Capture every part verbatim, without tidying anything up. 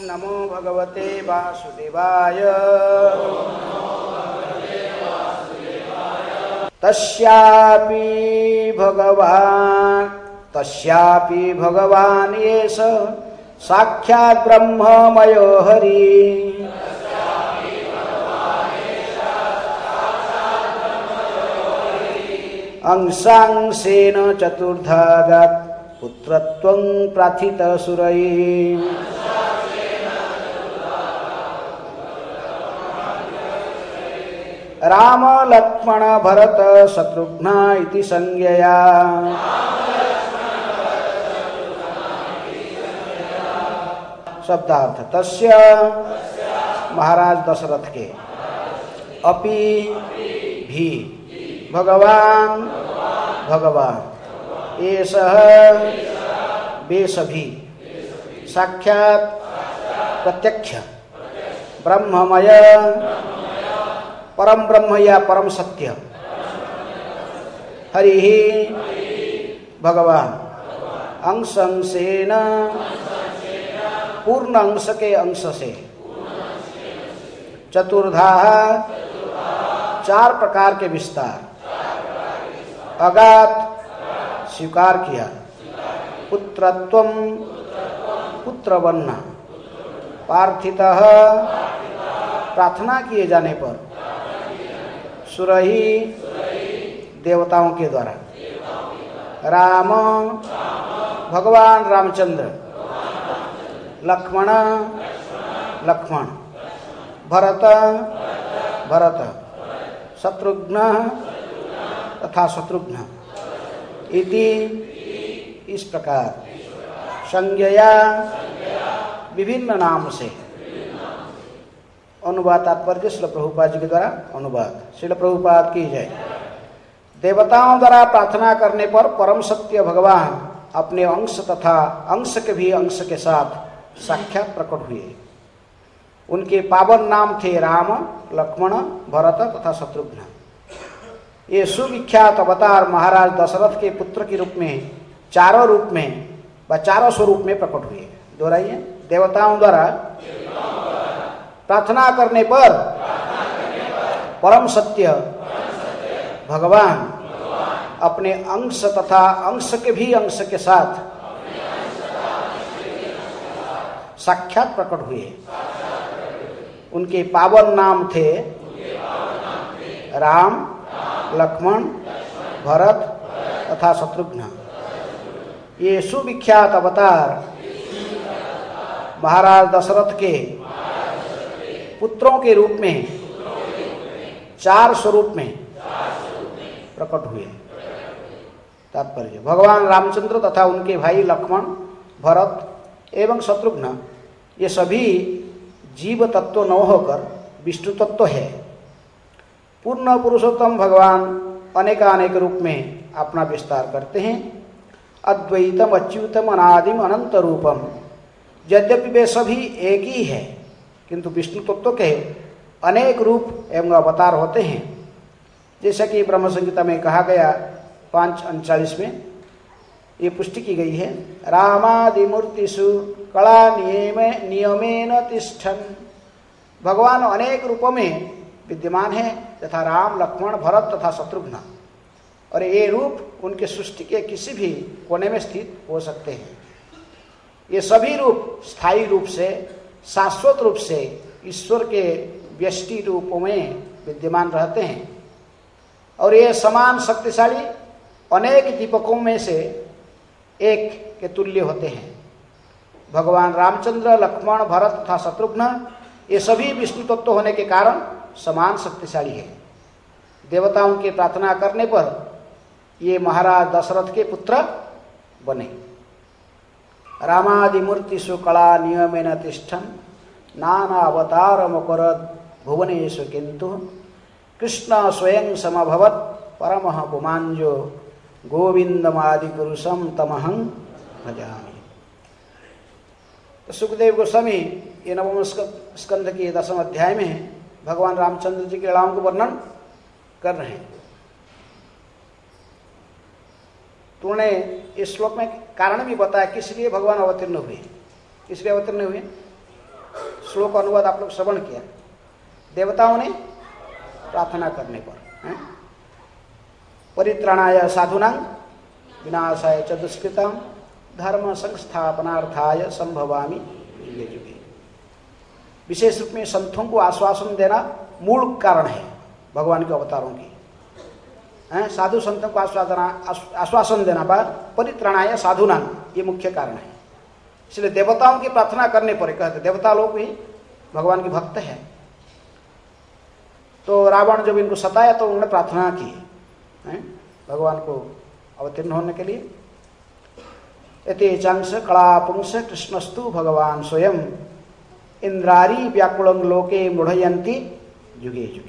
नमो भगवते वासुदेवाय। तस्यापि भगवान् तस्यापि भगवान् एष साक्षात् ब्रह्ममयो हरि। अंशांशेन चतुर्धागात् पुत्रत्वं प्रार्थित सुरैः। राम लक्ष्मण भरत शत्रुघ्न इति संज्ञया। शब्दार्थ तस्य महाराज दशरथ के अपि भी भगवान भगवान एषः वे सभी साक्षात प्रत्यक्ष ब्रह्ममय परम ब्रह्म या परम सत्य हरि भगवान अंश अंशेन पूर्ण अंश के अंश से चतुर्धा चार प्रकार के विस्तार अगात स्वीकार किया पुत्रत्वम पुत्र बनना पार्थितः प्रार्थना किए जाने पर सुरही देवताओं के द्वारा राम भगवान रामचंद्र लक्ष्मण लक्ष्मण भरत भरत शत्रुघ्न तथा शत्रुघ्न इति इस प्रकार संज्ञया विभिन्न नाम से अनुवाद तात्पर्य श्रील प्रभुपाद जी के द्वारा अनुवाद। श्रील प्रभुपाद की जय। देवताओं द्वारा प्रार्थना करने पर परम सत्य भगवान अपने अंश तथा अंश के भी अंश के साथ साक्षात प्रकट हुए। उनके पावन नाम थे राम लक्ष्मण भरत तथा शत्रुघ्न। ये सुविख्यात अवतार महाराज दशरथ के पुत्र के रूप में चारों रूप में व चारों स्वरूप में प्रकट हुए। दोहराइए। देवताओं द्वारा प्रार्थना करने पर परम सत्य भगवान अपने अंश तथा अंश के भी अंश के साथ साक्षात प्रकट हुए। उनके पावन नाम थे राम लक्ष्मण भरत तथा शत्रुघ्न। ये सुविख्यात अवतार महाराज दशरथ के पुत्रों के रूप में चार स्वरूप में प्रकट हुए। तात्पर्य भगवान रामचंद्र तथा उनके भाई लक्ष्मण भरत एवं शत्रुघ्न ये सभी जीव तत्व न होकर विष्णु तत्व है। पूर्ण पुरुषोत्तम भगवान अनेकानेक रूप में अपना विस्तार करते हैं। अद्वैतम अच्युतम अनादिम अनंत रूपम। यद्यपि वे सभी एक ही है किंतु विष्णु तत्व के अनेक रूप एवं अवतार होते हैं। जैसा कि ब्रह्म संहिता में कहा गया पांच उनचालीस में ये पुष्टि की गई है। रामादि मूर्तिषु कला नियमे नियमेन तिष्ठन्। भगवान अनेक रूपों में विद्यमान है तथा राम लक्ष्मण भरत तथा शत्रुघ्न और ये रूप उनके सृष्टि के किसी भी कोने में स्थित हो सकते हैं। ये सभी रूप स्थायी रूप से शाश्वत रूप से ईश्वर के व्यष्टि रूपों में विद्यमान रहते हैं और ये समान शक्तिशाली अनेक दीपकों में से एक के तुल्य होते हैं। भगवान रामचंद्र लक्ष्मण भरत तथा शत्रुघ्न ये सभी विष्णु तत्व होने के कारण समान शक्तिशाली है। देवताओं की प्रार्थना करने पर ये महाराज दशरथ के पुत्र बने। रामादि मूर्तिषु कला नियमेन तिष्ठन् नाना अवतारमकरद् भुवनेषु किन्तु कृष्ण स्वयं समभवत् परमः पुमांजो गोविंदमादि पुरुषम तमहं भजामि। तो सुखदेव गोस्वामी ये नवम स्कंध के दसम अध्याय में भगवान रामचंद्र जी के लीलाओं को वर्णन कर रहे हैं। तो उन्होंने इस श्लोक में कारण भी बताया किस लिए भगवान अवतीर्ण हुए। किस लिए अवतीर्ण हुए? श्लोक अनुवाद आप लोग श्रवण किया। देवताओं ने प्रार्थना करने पर, परित्राणाय साधुनां विनाशाय च दुष्कृतां धर्म संस्थापनार्थाय संभवामि युगे युगे। विशेष रूप में संतों को आश्वासन देना मूल कारण है भगवान के अवतारों की। साधु संतों को आश्वासन आश्वासन देना पर परित्राणाय साधुनां, ये मुख्य कारण है। इसलिए देवताओं की प्रार्थना करने पर कहते देवता लोग भी भगवान के भक्त हैं। तो रावण जब इनको सताया तो उन्होंने प्रार्थना की है भगवान को अवतीर्ण होने के लिए। एते चांस कलापुंस कृष्णस्तु भगवान स्वयं इंद्रारी व्याकुलं लोके मुढ़यंती युगे युगे।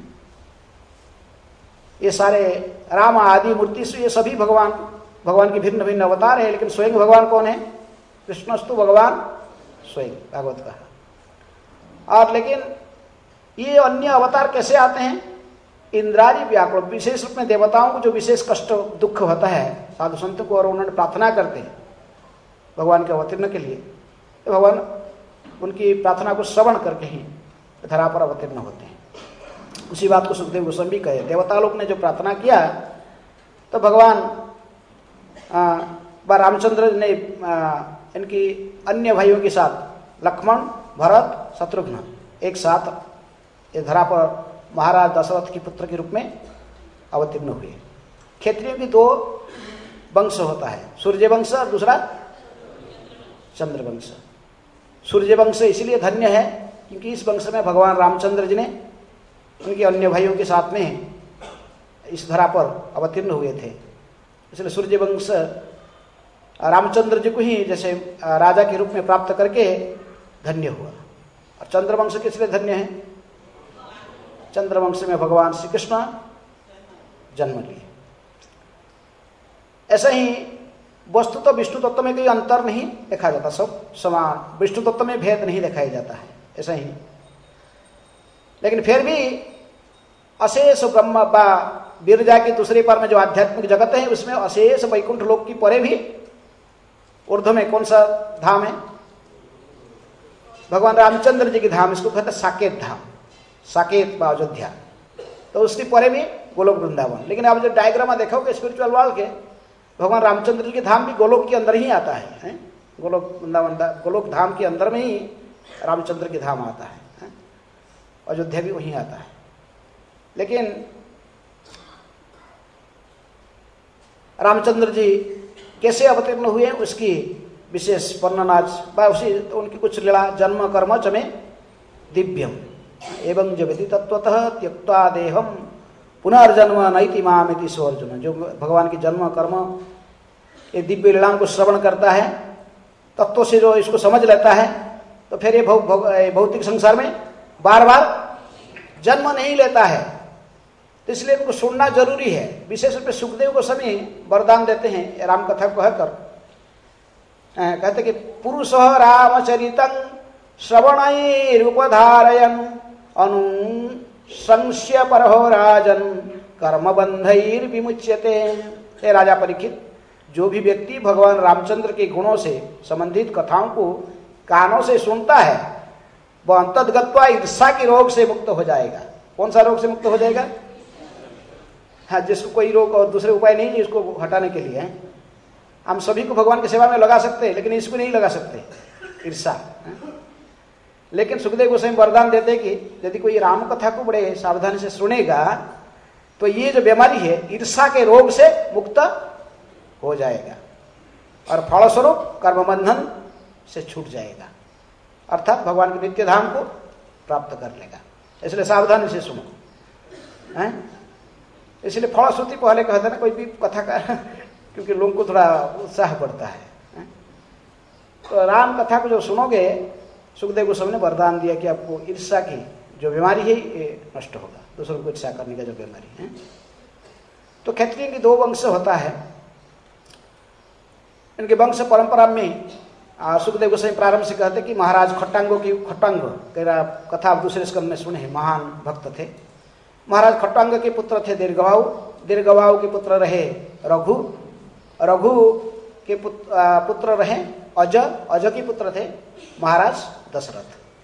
ये सारे राम आदि मूर्ति से ये सभी भगवान भगवान के भिन्न भिन्न अवतार है, लेकिन स्वयं भगवान कौन है? कृष्णस्तु भगवान स्वयं, भागवत कहा। और लेकिन ये अन्य अवतार कैसे आते हैं? इंद्रारी व्याकुल, विशेष रूप में देवताओं को जो विशेष कष्ट दुख होता है साधु संत को, और उन्होंने प्रार्थना करते हैं भगवान के अवतीर्ण के लिए, तो भगवान उनकी प्रार्थना को श्रवण करके ही धरा पर अवतीर्ण होते हैं। उसी बात को सुखदेव गोस्वामी भी कहे, देवता लोग ने जो प्रार्थना किया तो भगवान रामचंद्र ने आ, इनकी अन्य भाइयों के साथ लक्ष्मण, भरत, शत्रुघ्न एक साथ ये धरा पर महाराज दशरथ के पुत्र के रूप में अवतीर्ण हुए। क्षेत्रियों की दो वंश होता है, सूर्य वंश और दूसरा चंद्र वंश। सूर्य वंश इसलिए धन्य है क्योंकि इस वंश में भगवान रामचंद्र जी ने उनके अन्य भाइयों के साथ में इस धरा पर अवतीर्ण हुए थे। इसलिए सूर्य वंश रामचंद्र जी को ही जैसे राजा के रूप में प्राप्त करके धन्य हुआ। और चंद्रवंश किस लिए धन्य है? चंद्रवंश में भगवान श्री कृष्ण जन्म लिए। ऐसा ही वस्तु तो विष्णु तत्व में कोई अंतर नहीं देखा जाता, सब समान, विष्णु तत्व में भेद नहीं दिखाया जाता है, ऐसा ही। लेकिन फिर भी अशेष ब्रह्म बा बिरजा की दूसरी पर में जो आध्यात्मिक जगत है उसमें अशेष वैकुंठ लोक की परे भी ऊर्ध्व में कौन सा धाम है? भगवान रामचंद्र जी की धाम, इसको कहते हैं साकेत धाम, साकेत व अयोध्या। तो उसकी परे भी गोलोक वृंदावन। लेकिन आप जो डायग्राम देखोगे स्पिरिचुअल वर्ल्ड के, भगवान रामचंद्र जी की धाम भी गोलोक के अंदर ही आता है, है? गोलोक वृंदावन गोलोक धाम के अंदर में ही रामचंद्र की धाम आता है, है? अयोध्या भी वहीं आता है। लेकिन रामचंद्र जी कैसे अवतीर्ण हुए उसकी विशेष वर्णन आज बा उसी उनकी कुछ लीला जन्म कर्म च में दिव्यम एवं जगति तत्वतः त्यक्त्वा देहम पुनर्जन्म नैति मामिति सो अर्जुन। जो भगवान की जन्म कर्म ये दिव्य लीलाओं को श्रवण करता है, तत्व से जो इसको समझ लेता है, तो फिर ये भौतिक संसार में बार बार जन्म नहीं लेता है। तो इसलिए इनको सुनना जरूरी है। विशेष रूप से सुखदेव गोस्वामी वरदान देते हैं राम कथा को कहकर, कहते कि पुरुष रामचरितं श्रवणैरुपधारयन् अनुशंस्य परहो राजन कर्मबंधैर विमुच्यते। हे राजा परीक्षित, जो भी व्यक्ति भगवान रामचंद्र के गुणों से संबंधित कथाओं को कानों से सुनता है वह अंतर्गत्वा ईर्षा के रोग से मुक्त हो जाएगा। कौन सा रोग से मुक्त हो जाएगा? हाँ, जिसको कोई रोग और दूसरे उपाय नहीं है इसको हटाने के लिए। हम सभी को भगवान की सेवा में लगा सकते हैं, लेकिन इसको नहीं लगा सकते, ईर्षा। लेकिन सुखदेव गोस्वामी वरदान देते कि यदि कोई राम कथा को बड़े सावधानी से सुनेगा तो ये जो बीमारी है ईर्षा के रोग से मुक्त हो जाएगा और फलस्वरूप कर्मबंधन से छूट जाएगा, अर्थात भगवान के नित्य धाम को प्राप्त कर लेगा। इसलिए सावधानी से सुनो। हैं? इसलिए फलश्रुति पहले कहते ना कोई भी कथा का, क्योंकि लोगों को थोड़ा उत्साह बढ़ता है। तो राम कथा को जो सुनोगे, सुखदेव गोस्वामी ने वरदान दिया कि आपको ईर्षा की जो बीमारी है ये नष्ट होगा, दूसरों को ईर्षा करने का जो बीमारी है। तो क्षत्रिय की दो वंश होता है। इनके वंश परंपरा में सुखदेव गोस्वामी प्रारंभ से कहते कि महाराज खट्टांगों की खट्टांग कथा आप दूसरे स्कंद में सुने हैं, महान भक्त थे। महाराज खट्टांग के पुत्र थे दीर्घवाहु, दीर्घवाहु के पुत्र रहे रघु, रघु के पुत्र, पुत्र रहे अज, अज के पुत्र थे महाराज दशरथ।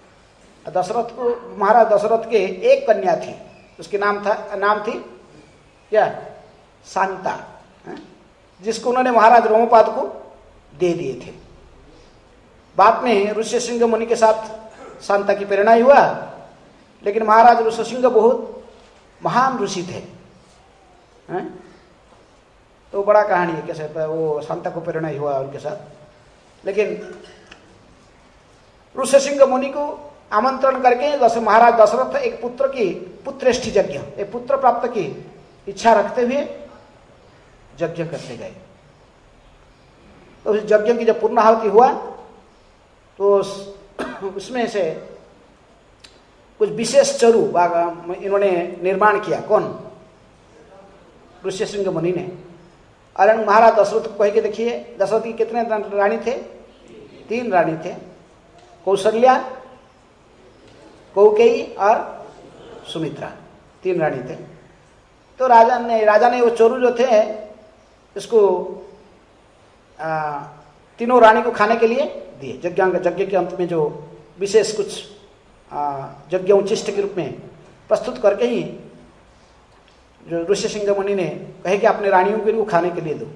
दशरथ को, महाराज दशरथ के एक कन्या थी, उसके नाम था नाम थी क्या, शांता, जिसको उन्होंने महाराज रोमपाद को दे दिए थे। बाद में ऋष्यशृंग मुनि के साथ शांता की प्रेरणा हुआ, लेकिन महाराज ऋष्यशृंग बहुत महान ऋषि थे, हैं? तो बड़ा कहानी है कैसे वो शांता को प्रेरणा हुआ उनके साथ। लेकिन ऋष्यशृंग मुनि को आमंत्रण करके दस महाराज दशरथ एक पुत्र की पुत्रेष्टि यज्ञ, एक पुत्र प्राप्त की इच्छा रखते हुए यज्ञ करते गए। तो उस यज्ञ की जब पूर्णाहुति हुआ तो उसमें से कुछ विशेष चरु इन्होंने निर्माण किया। कौन? ऋष्यशृंग मुनि ने। और महाराज दशरथ को कह के देखिए, दशरथ की कितने रानी थे? तीन रानी थे, कौशल्या, कौकेयी और सुमित्रा, तीन रानी थे। तो राजा ने राजा ने वो चोरू जो थे इसको आ, तीनों रानी को खाने के लिए दिए। यज्ञांग यज्ञ के अंत में जो विशेष कुछ यज्ञ उच्चिष्ट के रूप में प्रस्तुत करके ही जो ऋष्यशृंग मुनि ने कहे कि अपने रानियों को खाने के लिए दो।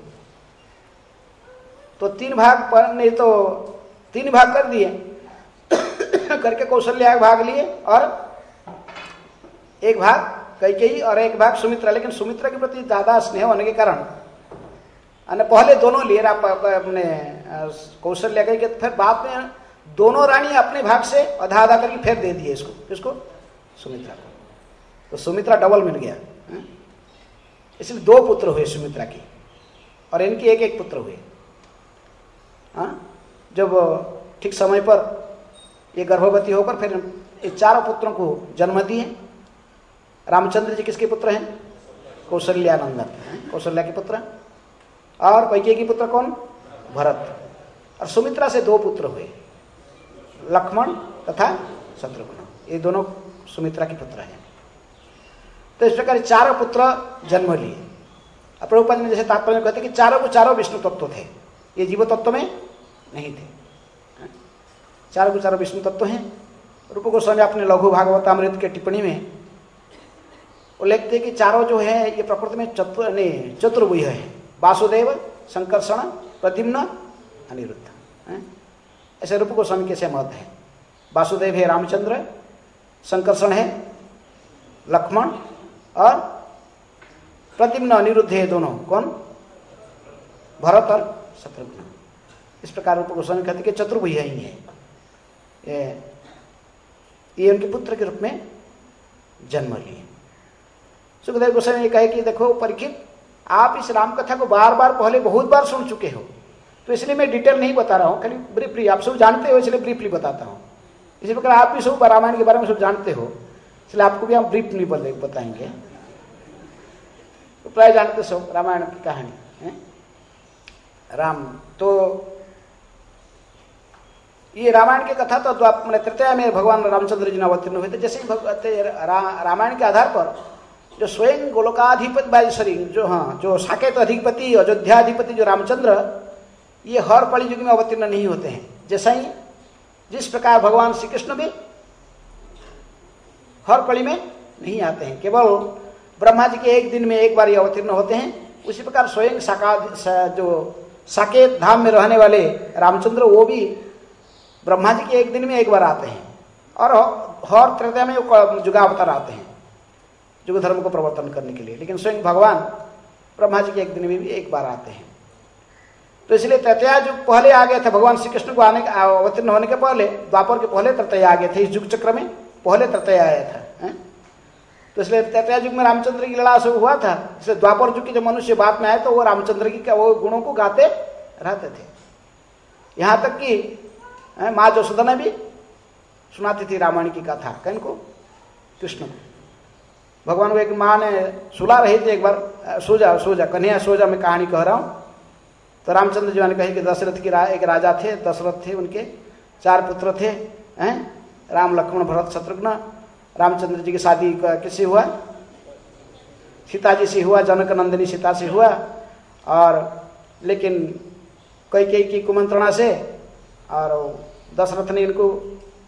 तो तीन भाग पर नहीं तो तीन भाग कर दिए करके कौशल्या एक भाग लिए और एक भाग कैकेयी और एक भाग सुमित्रा। लेकिन सुमित्रा के प्रति ज्यादा स्नेह होने के कारण पहले दोनों लिए अपने कौशल्या के, फिर बाद में दोनों रानी अपने भाग से आधा आधा करके फिर दे दिए इसको, इसको सुमित्रा को। तो सुमित्रा डबल मिल गया, इसलिए दो पुत्र हुए सुमित्रा की और इनकी एक एक पुत्र हुए। हाँ, जब ठीक समय पर ये गर्भवती होकर फिर ये चारों पुत्रों को जन्म दिए। रामचंद्र जी किसके पुत्र हैं? कौशल्या नंदन, कौशल्या के पुत्र। और कैकेयी के पुत्र कौन? भरत। और सुमित्रा से दो पुत्र हुए, लक्ष्मण तथा शत्रुघ्न, ये दोनों सुमित्रा के पुत्र हैं। तो इस प्रकार चारों पुत्र जन्म लिए। प्रभुपाद ने जैसे तात्पर्य में कहते कि चारों को चारों विष्णु तत्व थे, ये जीव तत्व में नहीं थे। चारों को चारों विष्णु तत्व हैं। रूप गोस्वामी अपने लघु भागवतामृत के टिप्पणी में वो लिखते कि चारों जो है ये प्रकृति में चतुर नहीं चतुर्भुज है, वासुदेव, संकर्षण, प्रद्युम्न, अनिरुद्ध। ऐसे रूप गोस्वामी कैसे मत है। वासुदेव है रामचंद्र, संकर्षण है लक्ष्मण और प्रद्युम्न अनिरुद्ध है दोनों कौन? भरत और शत्रुघ्न। इस प्रकार रूप गोस्वामी कहते कि चतुर्भुज ही है ये, ये उनके पुत्र के रूप में जन्म लिए। सुखदेव गोस्वामी कहे कि देखो परीक्षित, आप इस राम कथा को बार बार पहले बहुत बार सुन चुके हो, तो इसलिए मैं डिटेल नहीं बता रहा हूँ, खाली ब्रीफली आप सब जानते हो इसलिए ब्रीफली बताता हूँ। इसी प्रकार आप भी सब रामायण के बारे में सब जानते हो, इसलिए आपको भी हम ब्रीफ नहीं बताएंगे। तो प्राय जानते सब रामायण की कहानी है। राम तो ये रामायण की कथा तो मैंने तृतीया में भगवान रामचंद्र जी ने अवतीर्ण हुए थे। जैसे ही रा, रामायण के आधार पर जो स्वयं गोलोकाधिपति सॉरी जो हाँ जो साकेत अधिपति अयोध्याधिपति जो रामचंद्र, ये हर कली युग में अवतीर्ण नहीं होते हैं। जैसा ही जिस प्रकार भगवान श्री कृष्ण भी हर कली में नहीं आते हैं, केवल ब्रह्मा जी के एक दिन में एक बार ये अवतीर्ण होते हैं। उसी प्रकार स्वयं साका जो साकेत धाम में रहने वाले रामचंद्र वो भी ब्रह्मा जी के एक दिन में एक बार आते हैं और हर त्रेता में जुगावतार आते हैं युग धर्म को प्रवर्तन करने के लिए। लेकिन स्वयं भगवान ब्रह्मा जी के एक दिन में भी एक बार आते हैं। तो इसलिए तृतीया युग पहले आ गए थे भगवान श्री कृष्ण को आने अवतीर्ण होने के पहले, द्वापर के पहले तृतीया आ गए थे। इस युग चक्र में पहले तृतीया आया था है? तो इसलिए तृतीया युग में रामचंद्र की लड़ा सब हुआ था। इसलिए द्वापर युग के जो मनुष्य बाद में आए तो वो रामचंद्र की वो गुणों को गाते रहते थे। यहाँ तक कि माँ यशोदा ने भी सुनाती थी रामायण की कथा किनको? कृष्ण को। भगवान को एक माँ ने सुला रही थी एक बार, सो जा सो जा कन्हैया सो जा, मैं कहानी कह रहा हूँ। तो रामचंद्र जी ने कही कि दशरथ की रा, एक राजा थे, दशरथ थे, उनके चार पुत्र थे हैं, राम, लक्ष्मण, भरत, शत्रुघ्न। रामचंद्र जी की शादी किससे हुआ? सीता जी से हुआ, जनक नंदिनी सीता से हुआ। और लेकिन कैकेयी की कुमंत्रणा से और दशरथ ने इनको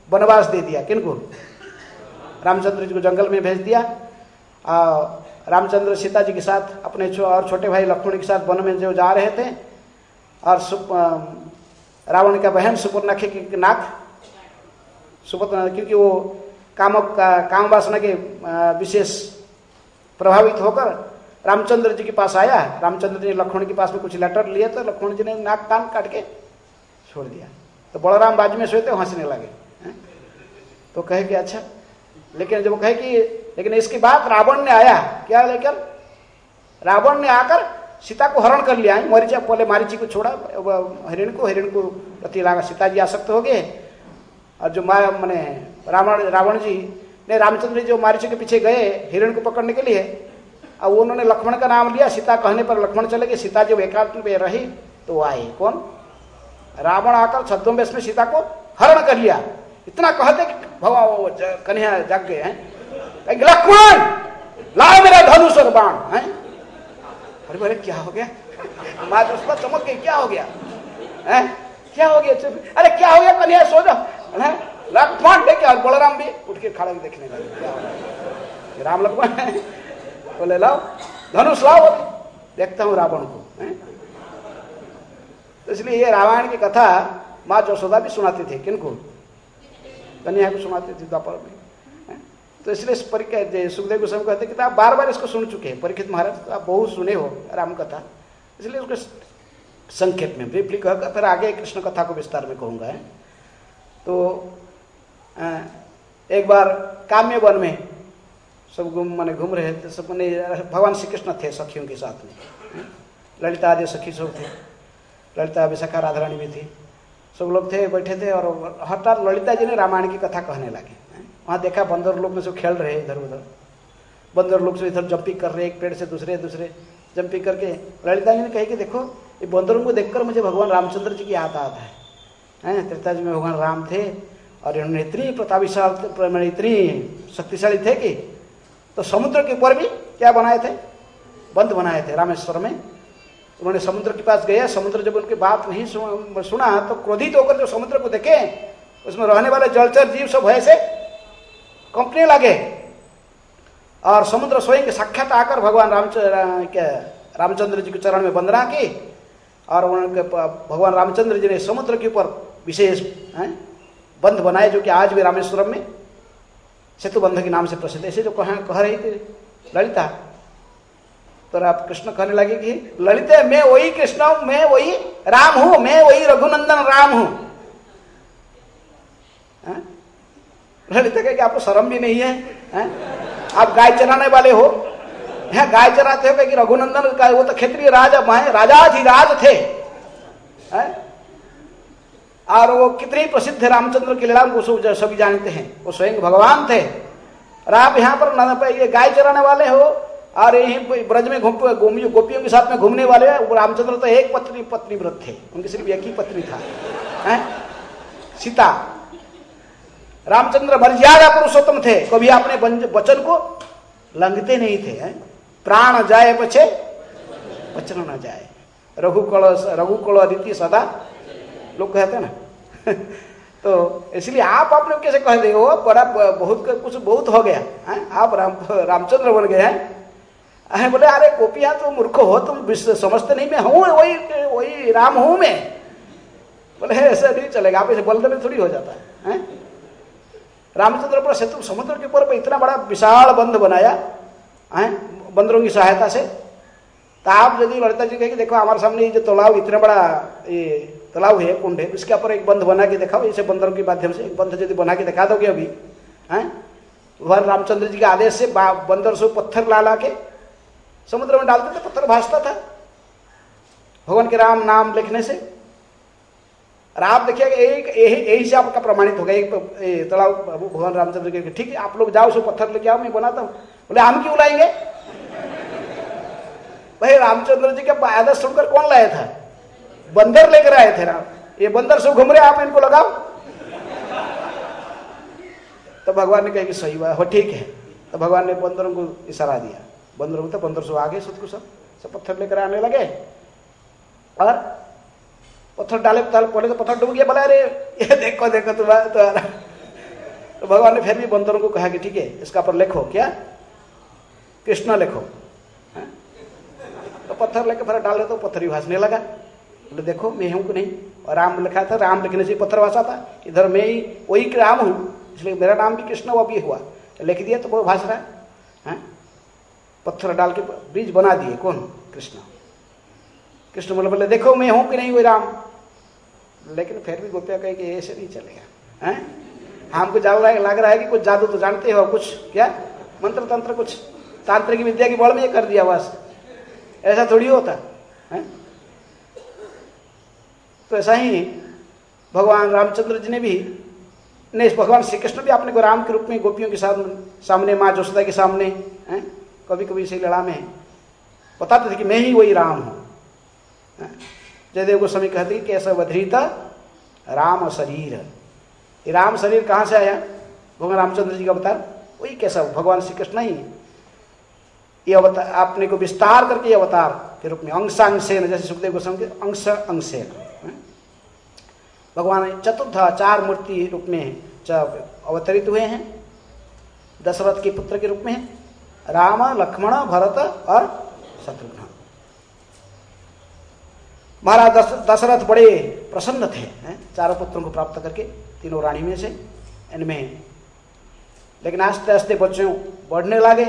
वनवास दे दिया। किनको? रामचंद्र जी को जंगल में भेज दिया। रामचंद्र सीता जी के साथ अपने छो, और छोटे भाई लक्ष्मण के साथ वन में जो जा रहे थे, और रावण का बहन सुपर्णखी की नाक, सुपर्णा, क्योंकि वो कामक का काम वासना के विशेष प्रभावित होकर रामचंद्र जी के पास आया। रामचंद्र जी लक्ष्मण के पास में कुछ लेटर लिए तो लक्ष्मण जी ने नाक कान काट के छोड़ दिया। तो बलराम बाजू में सोए थे, हंसने लगे। तो कहे कि अच्छा, लेकिन जब कहे कि लेकिन इसके बाद रावण ने आया, क्या लेकर? रावण ने आकर सीता को हरण कर लिया। मरीचा पहले मारीची को छोड़ा, हिरण को हिरण को प्रति लागा, सीता जी आसक्त हो गए। और जो मैंने रावण रावण जी ने रामचंद्र जी जो मारीची के पीछे गए हिरण को पकड़ने के लिए, अब उन्होंने लक्ष्मण का नाम लिया। सीता कहने पर लक्ष्मण चले गए। सीता जब एकांत में रही तो आए कौन? रावण आकर छद्मवेश में सीता को हरण कर लिया। इतना कहते कि भगवान कन्हैया जाग गए हैं, लक्ष्मण लाओ मेरा धनुष और बाण है। अरे बोले क्या हो गया? माँ उस पर चमक गई, क्या हो गया है? क्या हो गया? अरे क्या हो गया कन्हैया, सो जाओ। लक्ष्मण देखे, और बलराम भी उठ के खड़े देखने लगे क्या हो गया। राम लक्ष्मण बोले लाओ धनुष लाओ, देखता हूं रावण को। तो इसलिए ये रामायण की कथा माँ यशोदा भी सुनाती थी। किनको? कन्हैया को सुनाती थी द्वापर में। तो इसलिए परीक्षा सुखदेव गोस्वामी कहते कि आप बार बार इसको सुन चुके हैं परीक्षित महाराज, तो आप बहुत सुने हो राम कथा, इसलिए उसको संक्षेप में ब्रीफली कहकर फिर आगे कृष्ण कथा को विस्तार में कहूंगा। है तो एक बार काम्य वन में सब घूम माने घूम रहे थे। सब मैंने भगवान श्री कृष्ण थे सखियों के साथ में, ललिता आदि सखी सब थे, ललिता विशाखा राधा रानी भी थी, सब लोग थे बैठे थे। और हठात ललिता जी ने रामायण की कथा कहने लगे। वहां देखा बंदर लोग में सब खेल रहे इधर उधर, बंदर लोग से इधर जंपिंग कर रहे, एक पेड़ से दूसरे दूसरे जंपिंग करके। ललिता जी ने कही कि देखो ये बंदरों को देखकर मुझे भगवान रामचंद्र जी की याद आता है। हैं त्रेता जी में भगवान राम थे और इन्होंने इतनी प्रतापशाली इतनी शक्तिशाली थे कि तो समुद्र के ऊपर भी क्या बनाए थे? बंद बनाए थे रामेश्वर में। उन्होंने समुद्र के पास गया, समुद्र जब उनकी बात नहीं सुना तो क्रोधित होकर जो समुद्र को देखे उसमें रहने वाले जलचर जीव सब भय से कंपने लगे। और समुद्र स्वयं के साक्षात आकर भगवान रामचंद्र रामचंद्र जी के चरण में वंदना की। और उनके भगवान रामचंद्र जी ने समुद्र के ऊपर विशेष बंध बनाए, जो कि आज भी रामेश्वरम में सेतु बंध के नाम से प्रसिद्ध। ऐसे जो कह कह रही थी ललिता, तो आप कृष्ण कहने लगे कि ललिता मैं वही कृष्ण हूं, मैं वही राम हूं, मैं वही रघुनंदन राम हूं। ललिता कहे कि आपको शर्म भी नहीं है, है? आप गाय चराने वाले हो, है? गाय चराते हो कि रघुनंदन का वो तो क्षेत्रीय राजा राजाधिराज थे, है? और वो कितने प्रसिद्ध रामचंद्र की लीला को सभी जानते हैं, वो स्वयं भगवान थे। और आप यहाँ पर ये गाय चराने वाले हो और यही ब्रज में घूम गोपियों के साथ में घूमने वाले। रामचंद्र तो एक पत्नी पत्नी व्रत थे, उनकी सिर्फ एक ही पत्नी था, है? सीता। रामचंद्र मर्यादा पुरुषोत्तम थे, कभी अपने वचन को लंघते नहीं थे। है? प्राण जाए पछे वचन न जाए, रघुकुल रघुकुल अदिति सदा लोग कहते हैं ना। तो इसलिए आप अपने कैसे कह रहे हो? बड़ा बहुत कुछ बहुत हो गया है? आप राम रामचंद्र बन गए हैं। बोले अरे गोपियां तुम मूर्ख हो, तुम समझते नहीं, मैं हूं वही वही राम हूं मैं। बोले ऐसा नहीं चलेगा, आप ऐसे बोलते थोड़ी हो जाता है, है? रामचंद्र पर सेतु समुद्र के ऊपर इतना बड़ा विशाल बंध बनाया है बंदरों की सहायता से। तो आप यदि ललिता जी कहेंगे देखो हमारे सामने ये जो तालाब इतना बड़ा ये तालाब है, कुंड है, इसके ऊपर एक बंध बना के दिखाओ, इसे बंदरों के माध्यम से एक बंध यदि बना के दिखा दोगे अभी, हैं? भगवान रामचंद्र जी के आदेश से बंदर से पत्थर ला ला के समुद्र में डालते थे, पत्थर भासता था भगवान के राम नाम लिखने से। और आप देखिएगा एक यही से आपका प्रमाणित होगा। एक तालाब भगवान रामचंद्र के, ठीक है आप लोग जाओ उसको पत्थर लेके आओ, मैं बनाता हूँ। बोले हम क्यों लाएंगे? भाई रामचंद्र जी के आदेश सुनकर कौन लाया था? बंदर लेकर आए थे राम। ये बंदर से घूम रहे, आप इनको लगाओ। तो भगवान ने कहा कि सही बात हो, ठीक है। तो भगवान ने बंदरों को इशारा दिया, बंदरों को, तो बंदर से आगे खुद को सब सब पत्थर लेकर आने लगे। और पत्थर डाले, पहले तो पत्थर डूब गया। बोला अरे ये देखो देखो तुम्हारा तो भगवान ने फिर भी बंदरों को कहा कि ठीक है, इसका पर लिखो, क्या कृष्ण लिखो। तो पत्थर लेकर फिर डाले तो पत्थर ही भासने लगा। बोले देखो मैं हूं कि नहीं, और राम लिखा था, राम लिखने से पत्थर भाषा था, इधर मैं ही वही राम हूं, इसलिए मेरा नाम भी कृष्ण वो भी हुआ, लिख दिया तो वो भाष रहा है। पत्थर डाल के ब्रिज बना दिए, कौन? कृष्ण। कृष्ण बोले बोले देखो मैं हूं कि नहीं वही राम। लेकिन फिर भी गोपिया कहे कि ऐसे नहीं चलेगा, हैं? हमको जान लग रहा है कि कुछ जादू तो जानते हो, कुछ क्या मंत्र तंत्र, कुछ तांत्रिक विद्या की बल में ये कर दिया बस, ऐसा थोड़ी होता है। तो ऐसा ही भगवान रामचंद्र जी ने भी, नहीं भगवान श्री कृष्ण भी अपने को राम के रूप में गोपियों के सामने, माँ जसोदा के सामने, हैं? कभी कभी इसी लड़ा में बताते थे कि मैं ही वही राम हूं। जयदेव गोस्वामी कहते हैं कैसा वधृत राम शरीर, ये राम शरीर कहां से आया? भगवान रामचंद्र जी का अवतार, वही कैसा भगवान श्री कृष्ण ही ये अवतार अपने को विस्तार करके ये अवतार के रूप में अंशांशेन, जैसे सुखदेव गोस्वामी के अंश अंशेन, भगवान चतुर्थ चार मूर्ति रूप में अवतरित हुए हैं। दशरथ के पुत्र के रूप में राम, लक्ष्मण, भरत और शत्रुघ्न। महाराज दशरथ बड़े प्रसन्न थे, हैं? चारों पुत्रों को प्राप्त करके, तीनों रानी में से इनमें। लेकिन आस्ते आस्ते बच्चों बढ़ने लगे,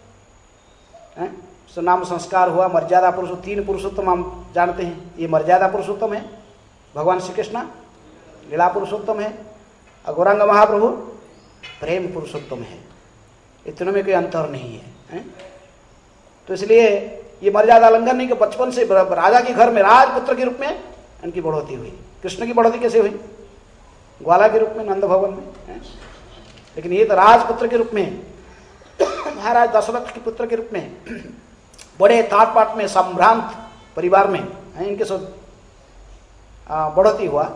तो नाम संस्कार हुआ, मर्यादा पुरुष, तीन पुरुषोत्तम हम जानते हैं, ये मर्यादा पुरुषोत्तम है भगवान श्री कृष्ण, लीला पुरुषोत्तम है, और गौरांग महाप्रभु प्रेम पुरुषोत्तम है। इतनों में कोई अंतर नहीं है, है? तो इसलिए ये मर्यादा लंघन नहीं कि बचपन से राजा के घर में राजपुत्र के रूप में इनकी बढ़ोतरी हुई। कृष्ण की बढ़ोतरी कैसे हुई? ग्वाला के रूप में, नंद भवन में, है? लेकिन ये तो राजपुत्र के रूप में, महाराज दशरथ के पुत्र के रूप में, बड़े ताट पाट में संभ्रांत परिवार में, है? इनके सब बढ़ोतरी हुआ।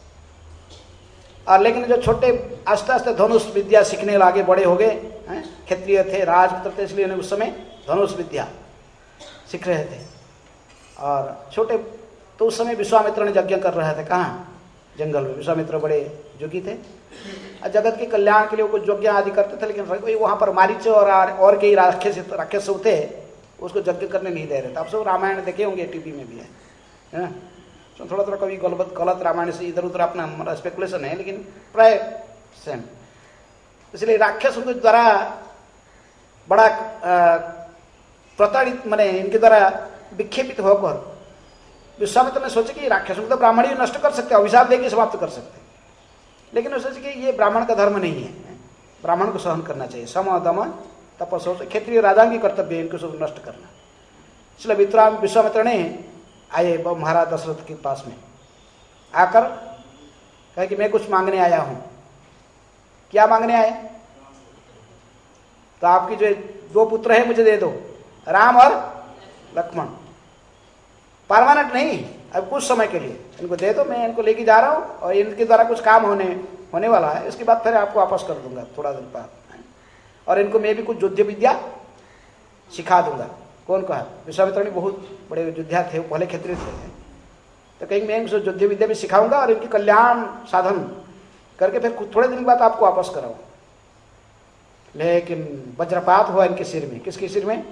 और लेकिन जो छोटे आस्ते आस्ते धनुष विद्या सीखने लगे, बड़े हो गए, क्षत्रिय थे, राजपुत्र थे, इसलिए उस समय धनुष विद्या सीख रहे थे। और छोटे तो उस समय विश्वामित्र ने यज्ञ कर रहे थे, कहाँ? जंगल में। विश्वामित्र बड़े योगी थे, जगत के कल्याण के लिए कुछ यज्ञ आदि करते थे, लेकिन वहां पर मारीच और और कई राक्षस राक्षस थे, उसको यज्ञ करने नहीं दे रहे थे। आप सब रामायण देखे होंगे, टीवी में भी है, तो थोड़ा थोड़ा कभी गलत गलत रामायण से इधर उधर अपना हमारा स्पेकुलेशन है, लेकिन प्राय सेम। इसलिए राक्षसों के द्वारा बड़ा प्रताड़ित, माने इनके द्वारा विक्षेपित होकर विश्वामित्र ने सोचा कि राक्षसों को तो ब्राह्मण ही नष्ट कर सकते, अभिशाप देकर समाप्त कर सकते, लेकिन उसने सोचा कि ये ब्राह्मण का धर्म नहीं है, ब्राह्मण को सहन करना चाहिए, सम दम तपस्या, क्षेत्रीय राजा की कर्तव्य है इनको सब नष्ट करना। इसलिए विश्वामित्र ने आए महाराज दशरथ के पास में आकर कहा कि मैं कुछ मांगने आया हूं। क्या मांगने आए? तो आपकी जो दो पुत्र है मुझे दे दो, राम और लक्ष्मण, परमानेंट नहीं, अब कुछ समय के लिए इनको दे दो, मैं इनको लेके जा रहा हूं और इनके द्वारा कुछ काम होने होने वाला है, इसके बाद फिर आपको वापस कर दूंगा थोड़ा दिन बाद, और इनको मैं भी कुछ युद्ध विद्या सिखा दूंगा। कौन कहा? विश्वामित्र ने बहुत बड़े योद्धा थे, पहले क्षत्रिय थे, तो कहीं मैं इनको युद्ध विद्या भी सिखाऊंगा और इनकी कल्याण साधन करके फिर थोड़े दिन बाद आपको वापस कराऊंगा। लेकिन वज्रपात हुआ इनके सिर में। किसके सिर में?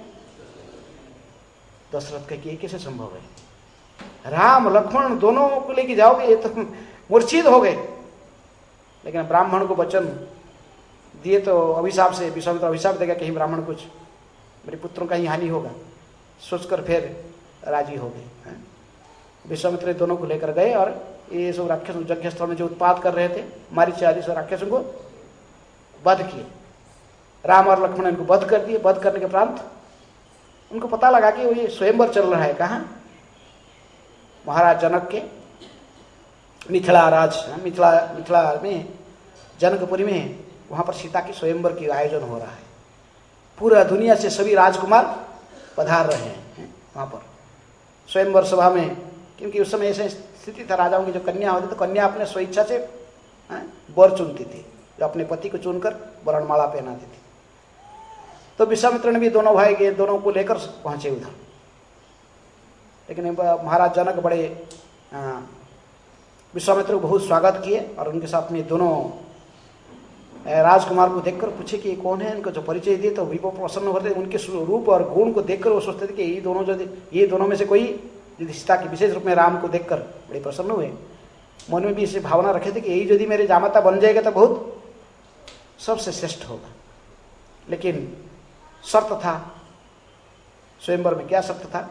दशरथ का। कि कैसे संभव है? राम लक्ष्मण दोनों को लेके जाओगे, ये तो मूर्छित हो गए। लेकिन ब्राह्मण को वचन दिए तो अभिशाप से, विश्वामित्र अभिशाप देगा कहीं ब्राह्मण कुछ मेरे पुत्रों का ही हानि होगा, सोचकर फिर राजी हो गए। विश्वामित्र दोनों को लेकर गए और ये सब राक्षस यज्ञ स्थल में जो उत्पाद कर रहे थे, मारीच आदि सब राक्षसों को वध किए। राम और लक्ष्मण इनको वध कर दिए। वध करने के उपरांत उनको पता लगा कि ये स्वयंवर चल रहा है। कहाँ? महाराज जनक के मिथिला राज मिथिला मिथिला में जनकपुरी में, वहां पर सीता की स्वयंवर की आयोजन हो रहा है। पूरा दुनिया से सभी राजकुमार पधार रहे हैं वहां पर स्वयंवर सभा में, क्योंकि उस समय ऐसे स्थिति था, राजाओं की जो कन्या होती तो कन्या अपने स्वेच्छा से वर चुनती थी, जो अपने पति को चुनकर वरणमाला पहनाती थी। तो विश्वामित्र ने भी दोनों भाई के दोनों को लेकर पहुंचे उधर। लेकिन महाराज जनक बड़े विश्वामित्र को बहुत स्वागत किए और उनके साथ में दोनों राजकुमार को देखकर पूछे कि ये कौन है, इनको जो परिचय दिए तो विभो प्रसन्न होते, उनके रूप और गुण को देखकर वो सोचते थे कि ये दोनों जो ये दोनों में से कोई यदि सीता के विशेष रूप में राम को देखकर बड़े प्रसन्न हुए, मन में भी इसे भावना रखे थे कि यही यदि मेरे जामाता बन जाएगा तो बहुत सबसे श्रेष्ठ होगा। लेकिन शर्त था स्वयंवर में, क्या शर्त था?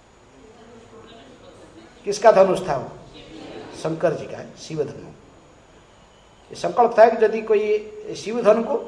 किसका धनुष था वो? शंकर जी का शिव धनु। संकल्प था कि यदि कोई शिव धनु को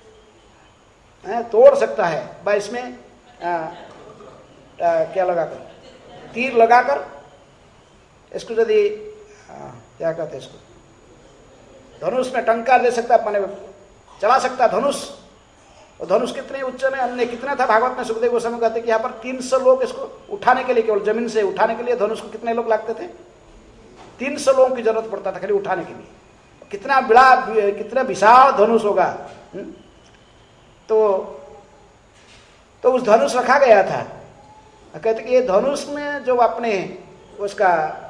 तोड़ सकता है भाई इसमें आ, आ, क्या लगाकर, तीर लगाकर इसको यदि क्या कहते हैं इसको, धनुष में टंकार दे सकता है, माने चला सकता धनुष। और धनुष कितने उच्च में, अन्य कितना था भागवत में सुखदेव गोस्वामी कहते कि यहाँ पर तीन सौ लोग इसको उठाने के लिए, केवल जमीन से उठाने के लिए धनुष को कितने लोग लगते थे? तीन सौ लोगों की जरूरत पड़ता था खाली उठाने के लिए। कितना बड़ा, कितना विशाल धनुष होगा। तो तो उस धनुष रखा गया था। कहते कि ये धनुष में जो अपने उसका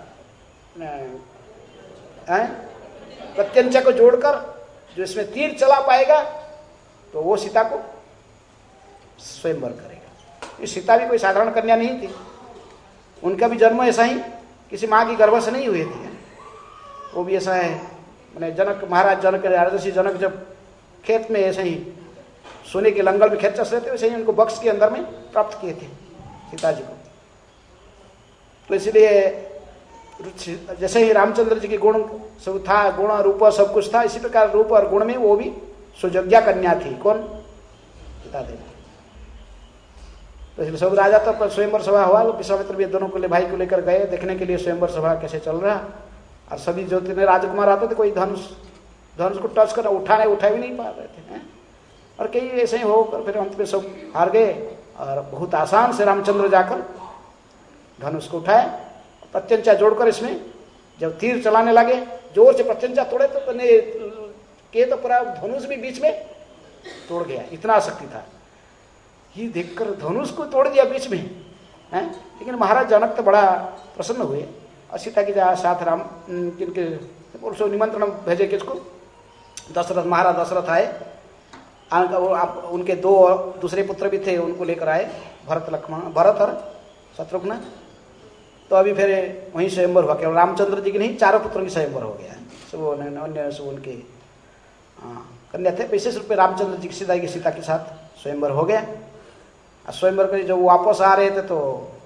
प्रत्यंचा को जोड़कर जो इसमें तीर चला पाएगा तो वो सीता को स्वयंवर करेगा। ये सीता भी कोई साधारण कन्या नहीं थी, उनका भी जन्म ऐसा ही किसी माँ की गर्भ से नहीं हुए थे। वो भी ऐसा है, मैंने जनक महाराज जनक राजर्षि जनक जब खेत में ऐसे ही सोने के लंगल में खेत चस रहे थे, वैसे ही उनको बक्स के अंदर में प्राप्त किए थे सीता जी को। तो इसलिए जैसे ही रामचंद्र जी के गुण सब था, गुण रूप सब कुछ था, इसी प्रकार रूप और गुण में वो भी सुयोग्या कन्या थी। कौन? सीता देवी। तो इसलिए सब राजा तो स्वयंवर सभा हुआ, विश्वामित्र भी दोनों को ले भाई को लेकर गए देखने के लिए स्वयंवर सभा कैसे चल रहा। और सभी जो जितने राजकुमार आते थे कोई धनुष धनुष को टच कर उठाने उठा भी नहीं पा रहे थे हैं? और कई ऐसे ही होकर फिर अंत में सब हार गए। और बहुत आसान से रामचंद्र जाकर धनुष को उठाए, प्रत्यंचा जोड़कर इसमें जब तीर चलाने लगे, जोर से प्रत्यंचा तोड़े तो के तो पूरा धनुष भी बीच में तोड़ गया, इतना शक्ति था। ये देखकर धनुष को तोड़ दिया बीच में हैं? लेकिन महाराज जनक तो बड़ा प्रसन्न हुए और सीता के साथ राम जिनके पुरुषों निमंत्रण भेजे किसको, दशरथ महाराज दशरथ आए। आप उनके दो दूसरे पुत्र भी थे, उनको लेकर आए, भरत लक्ष्मण, भरत और शत्रुघ्न। तो अभी फिर वहीं स्वयंवर हुआ, केवल रामचंद्र जी की नहीं चारों पुत्रों की स्वयंवर हो गया। सब अन्य सब उनके कन्या थे, विशेष रूप में रामचंद्र जी की सीता की सीता के साथ स्वयंवर हो गया। और स्वयंवर कर जब वापस आ रहे थे तो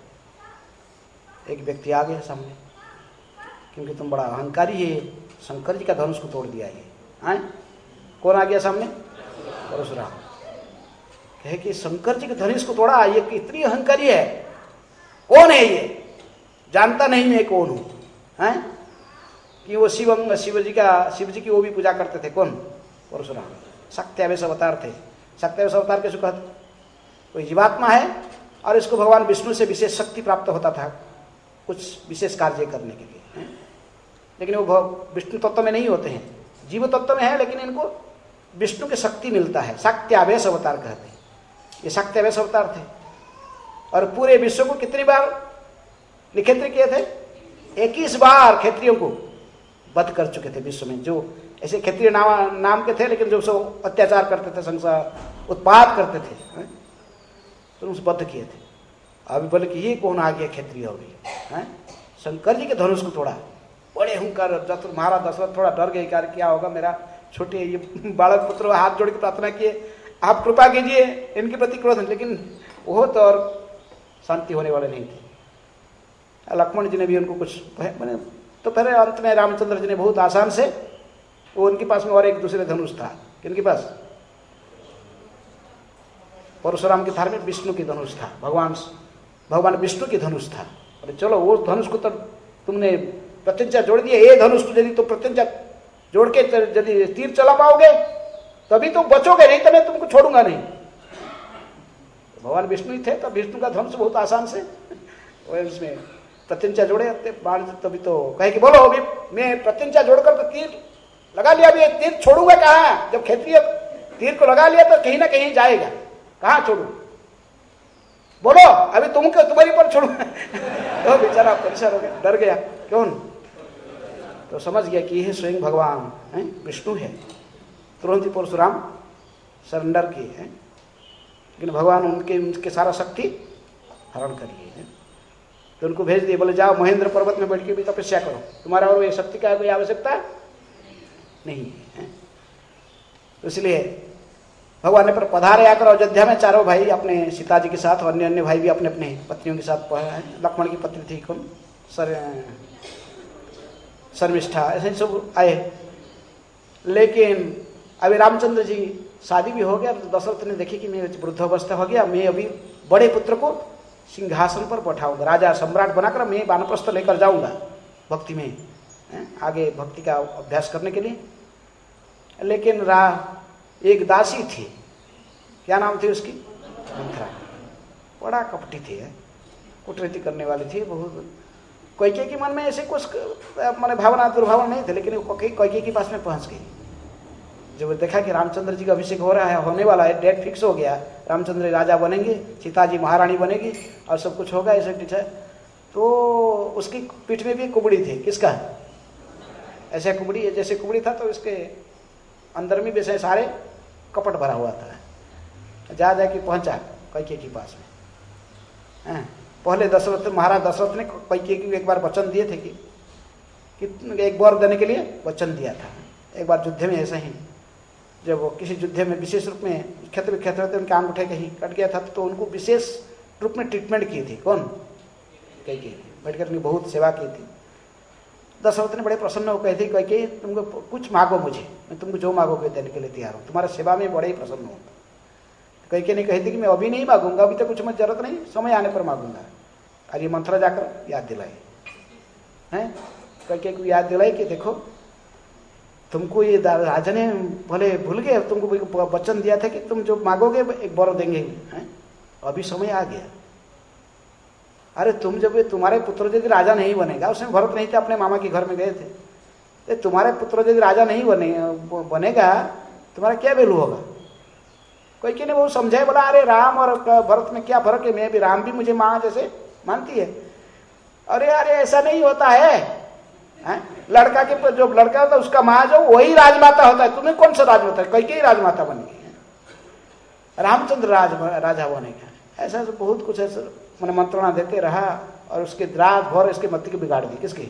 एक व्यक्ति आ गया सामने, क्योंकि तुम बड़ा अहंकारी है, शंकर जी का धनुष को तोड़ दिया ये आए। कौन आ गया सामने? परशुराम। कहे कि शंकर जी के धनुष को तोड़ा, ये कितनी अहंकारी है, कौन है ये? जानता नहीं मैं कौन हूं हैं? कि वो शिव शिव जी का शिव जी की वो भी पूजा करते थे। कौन? परशुराम। शक्त्यावेश अवतार थे। शक्त्यावेश अवतार कैसे कहते? कोई जीवात्मा है और इसको भगवान विष्णु से विशेष शक्ति प्राप्त होता था कुछ विशेष कार्य करने के लिए है? लेकिन वो विष्णु तत्व में नहीं होते हैं, जीव तत्व में है, लेकिन इनको विष्णु की शक्ति मिलता है। शक्त्यावेश अवतार कहते हैं। ये शक्त्यावेश अवतार थे और पूरे विश्व को कितनी बार निक्षेत्र किए थे? इक्कीस बार क्षेत्रियों को वध कर चुके थे विश्व में। जो ऐसे क्षेत्रीय नाम नाम के थे, लेकिन जो सब अत्याचार करते थे, संसार उत्पाद करते थे, तो उनसे वध किए थे। अभी बोले कि ये कौन आ गया क्षेत्रीय हो गई? शंकर जी के धनुष को तोड़ा। बड़े हुंकार जतुर महाराज दशरथ थोड़ा डर गए, कार्य क्या होगा, मेरा छोटे ये बालक पुत्र हाथ जोड़ के प्रार्थना किए, आप कृपा कीजिए इनके प्रति क्रोध। लेकिन वो तो और शांति होने वाले नहीं थे। लक्ष्मण जी ने भी उनको कुछ मैंने तो फिर अंत में रामचंद्र जी ने बहुत आसान से, वो उनके पास में और एक दूसरे धनुष था। किनके पास? परशुराम के थार में विष्णु की धनुष था, भगवान भगवान विष्णु की धनुष था। अरे चलो वो धनुष को तो तुमने प्रत्यंचा जोड़ दिया, ये धनुष को यदि तो प्रत्यंचा जोड़ के यदि तीर चला पाओगे तभी तुम बचोगे, नहीं तो मैं तुमको छोड़ूंगा नहीं। भगवान विष्णु ही थे, तो विष्णु का धनुष बहुत आसान से उसमें प्रत्यंचा जोड़े बाण, तभी तो कहे कि बोलो अभी मैं प्रत्यंचा जोड़कर तो तीर लगा लिया, अभी तीर छोड़ूंगा कहाँ? जब क्षेत्रीय तीर को लगा लिया तो कहीं ना कहीं जाएगा, कहाँ छोड़ू? बोलो अभी तुमको तुम्हारी पर छोड़ूंगा। तो बेचारा परेशान हो गया, डर गया। क्यों? तो समझ गया कि यह स्वयं भगवान है, विष्णु है। तुरंत ही परशुराम सरेंडर किए हैं, लेकिन भगवान उनके उनके सारा शक्ति हरण कर लिए हैं। तो उनको भेज दिए, बोले जाओ महेंद्र पर्वत में बैठ के भी तपस्या करो, तुम्हारा और ये शक्ति का कोई आवश्यकता नहीं है। तो इसलिए भगवान ने पर पधारे आकर अयोध्या में, चारों भाई अपने सीता जी के साथ, अन्य अन्य भाई भी अपने अपने पत्नियों के साथ पढ़ा। लक्ष्मण की पत्नी थी कौन, सर शर्मिष्ठा, ऐसे सब आए। लेकिन अभी रामचंद्र जी शादी भी हो गया, तो दशरथ ने देखी कि मैं वृद्धावस्था हो गया, मैं अभी बड़े पुत्र को सिंहासन पर बैठाऊंगा, राजा सम्राट बनाकर मैं वानप्रस्थ लेकर जाऊंगा भक्ति में, आगे भक्ति का अभ्यास करने के लिए। लेकिन रा एक दासी थी, क्या नाम थी उसकी, मंथरा, बड़ा कपटी थी, कुटनीति करने वाली थी बहुत। कैकेयी के मन में ऐसे कुछ माने भावना दुर्भावना नहीं थे, लेकिन कैकेयी के पास में पहुंच गई। जब देखा कि रामचंद्र जी का अभिषेक हो रहा है, होने वाला है, डेट फिक्स हो गया, रामचंद्र राजा बनेंगे, सीता जी महारानी बनेगी और सब कुछ होगा ऐसे कुछ है, तो उसकी पीठ में भी कुबड़ी थी। किसका, ऐसे कुबड़ी है, जैसे कुबड़ी था तो इसके अंदर में वैसे सारे कपट भरा हुआ था। जा जाके पहुंचा कैकेयी के पास में। है? पहले दशरथ महाराज दशरथ ने कैकेयी को एक बार वचन दिए थे कि, कि एक बार देने के लिए वचन दिया था। एक बार युद्ध में ऐसा ही, जब वो किसी युद्ध में विशेष रूप में क्षेत्र क्षेत्र होते उनके आंगूठे कहीं कट गया था, तो उनको विशेष रूप में ट्रीटमेंट की थी। कौन, कैकेयी, बैठकर उनकी बहुत सेवा की थी। दशरथ ने बड़े प्रसन्न हो, कहते कैकेयी तुमको कुछ मांगो मुझे, मैं तुमको जो मांगोगे देने के लिए तैयार हूँ, तुम्हारे सेवा में बड़े ही प्रसन्न हूँ। कैकेयी ने कहती कि मैं अभी नहीं मांगूंगा, अभी तो कुछ मुझे जरूरत नहीं, समय आने पर मांगूंगा। और ये मंथरा जाकर याद दिलाई है, कैकेयी को याद दिलाई कि देखो तुमको ये राजा ने भले भूल गए, तुमको वचन दिया था कि तुम जो मांगोगे एक वर देंगे, हैं? अभी समय आ गया। अरे तुम जब तुम्हारे पुत्र यदि राजा नहीं बनेगा, उसमें भरत नहीं थे, अपने मामा के घर में गए थे, तो तुम्हारे पुत्र यदि राजा नहीं बने बनेगा तुम्हारा क्या वैल्यू होगा। कोई कि नहीं वो समझाए, बोला अरे राम और भरत में क्या फर्क है, मैं भी राम भी मुझे माँ जैसे मानती है। अरे अरे ऐसा नहीं होता है, है? लड़का के जो लड़का होता है उसका माँ जो वही राजमाता होता है, तुम्हें कौन सा राजमाता है, कैकेयी राजमाता बनेगी, रामचंद्र राज राजा बनेगा। ऐसा तो बहुत कुछ ऐसा मैंने मंत्रणा देते रहा, और उसके रात भर इसके मत्ती को बिगाड़ दी। किसकी,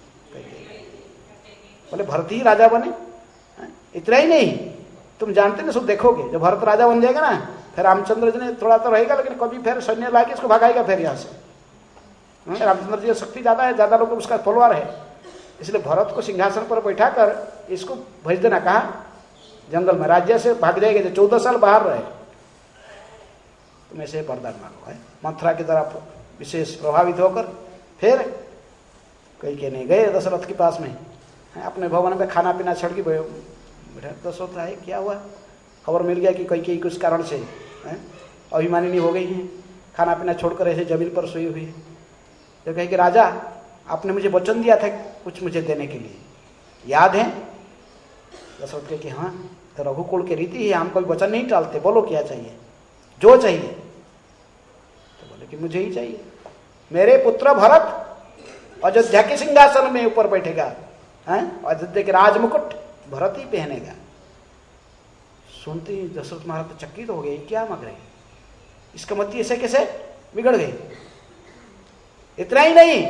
बोले भरत ही राजा बने। इतना ही नहीं, तुम जानते ना, सब देखोगे जब भरत राजा बन जाएगा ना, फिर रामचंद्र जी ने थोड़ा तो रहेगा, लेकिन कभी फिर सैन्य ला के इसको भगाएगा फिर यहाँ से। रामचंद्र जी की शक्ति ज्यादा है, ज्यादा लोग उसका फॉलोअर है, इसलिए भरत को सिंहासन पर बैठा कर इसको भेज देना, कहा जंगल में, राज्य से भाग जाएगा, जो चौदह साल बाहर रहे, तुम ऐसे वरदान मांगो। है मंथरा की तरफ विशेष प्रभावित होकर फिर कैकेयी नहीं गए दशरथ के पास में, अपने भवन में खाना पीना छोड़ के बैठा। दशरथ आए, क्या हुआ, खबर मिल गया कि कैकेयी कुछ कारण से अभिमानिनी हो गई है, खाना पीना छोड़कर ऐसे जमीन पर सोई हुई है। तो कहे कि राजा आपने मुझे वचन दिया था कुछ मुझे देने के लिए, याद है। दशरथ कहे कि हाँ, तो रघुकुल की रीति है, हम कोई वचन नहीं टालते, बोलो क्या चाहिए, जो चाहिए। तो बोले कि मुझे ही चाहिए, मेरे पुत्र भरत अयोध्या के सिंहासन में ऊपर बैठेगा, हैं अयोध्या के राजमुकुट भरत ही पहनेगा। सुनते ही दशरथ महाराज तो चकित हो गए, क्या मांग रहे, इसका मत ऐसे कैसे बिगड़ गई। इतना ही नहीं,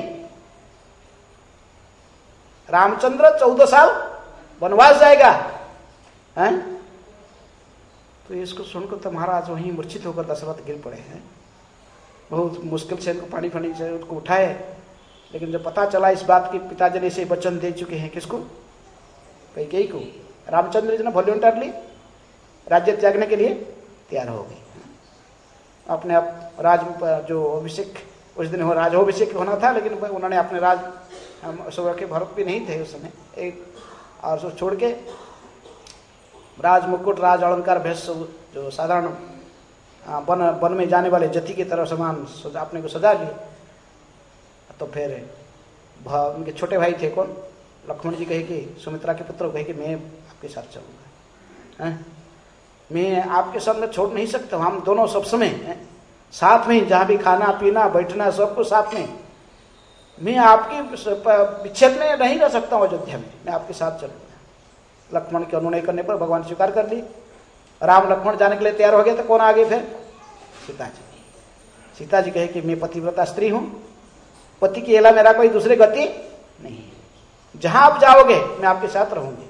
रामचंद्र चौदह साल वनवास जाएगा, हैं? तो इसको सुनकर तो महाराज वहीं मूर्छित होकर दशरथ गिर पड़े हैं। बहुत मुश्किल से इनको पानी फानी से उनको उठाए, लेकिन जब पता चला इस बात की पिताजी ने से वचन दे चुके हैं, किसको, कैकेयी को, रामचंद्र जी ने वॉलंटियरली राज्य त्यागने के लिए तैयार हो गए। अपने आप राज जो अभिषेक उस दिन हो राजाभिषेक होना था, लेकिन उन्होंने अपने राज सब के भरत भी नहीं थे उस समय, एक और उसको छोड़ के राज मुकुट राज अलंकार भेष जो साधारण वन वन में जाने वाले जति की तरह समान अपने को सजा लिए। तो फिर उनके छोटे भाई थे कौन, लक्ष्मण जी कहे कि सुमित्रा के पुत्र कहे कि मैं आपके साथ चलूंगा, हैं? मैं आपके साथ में छोड़ नहीं सकता, हम दोनों सब समय साथ में, जहाँ भी खाना पीना बैठना सब कुछ साथ में, मैं आपकी विच्छेद में नहीं रह सकता हूँ अयोध्या में, मैं आपके साथ चलूंगा। लक्ष्मण के अनुनय करने पर भगवान स्वीकार कर ली। राम लक्ष्मण जाने के लिए तैयार हो गए तो कौन आगे फिर? सीता जी। सीता जी कहे कि मैं पतिव्रता स्त्री हूं, पति की अलावा मेरा कोई दूसरे गति नहीं, जहां आप जाओगे मैं आपके साथ रहूंगी।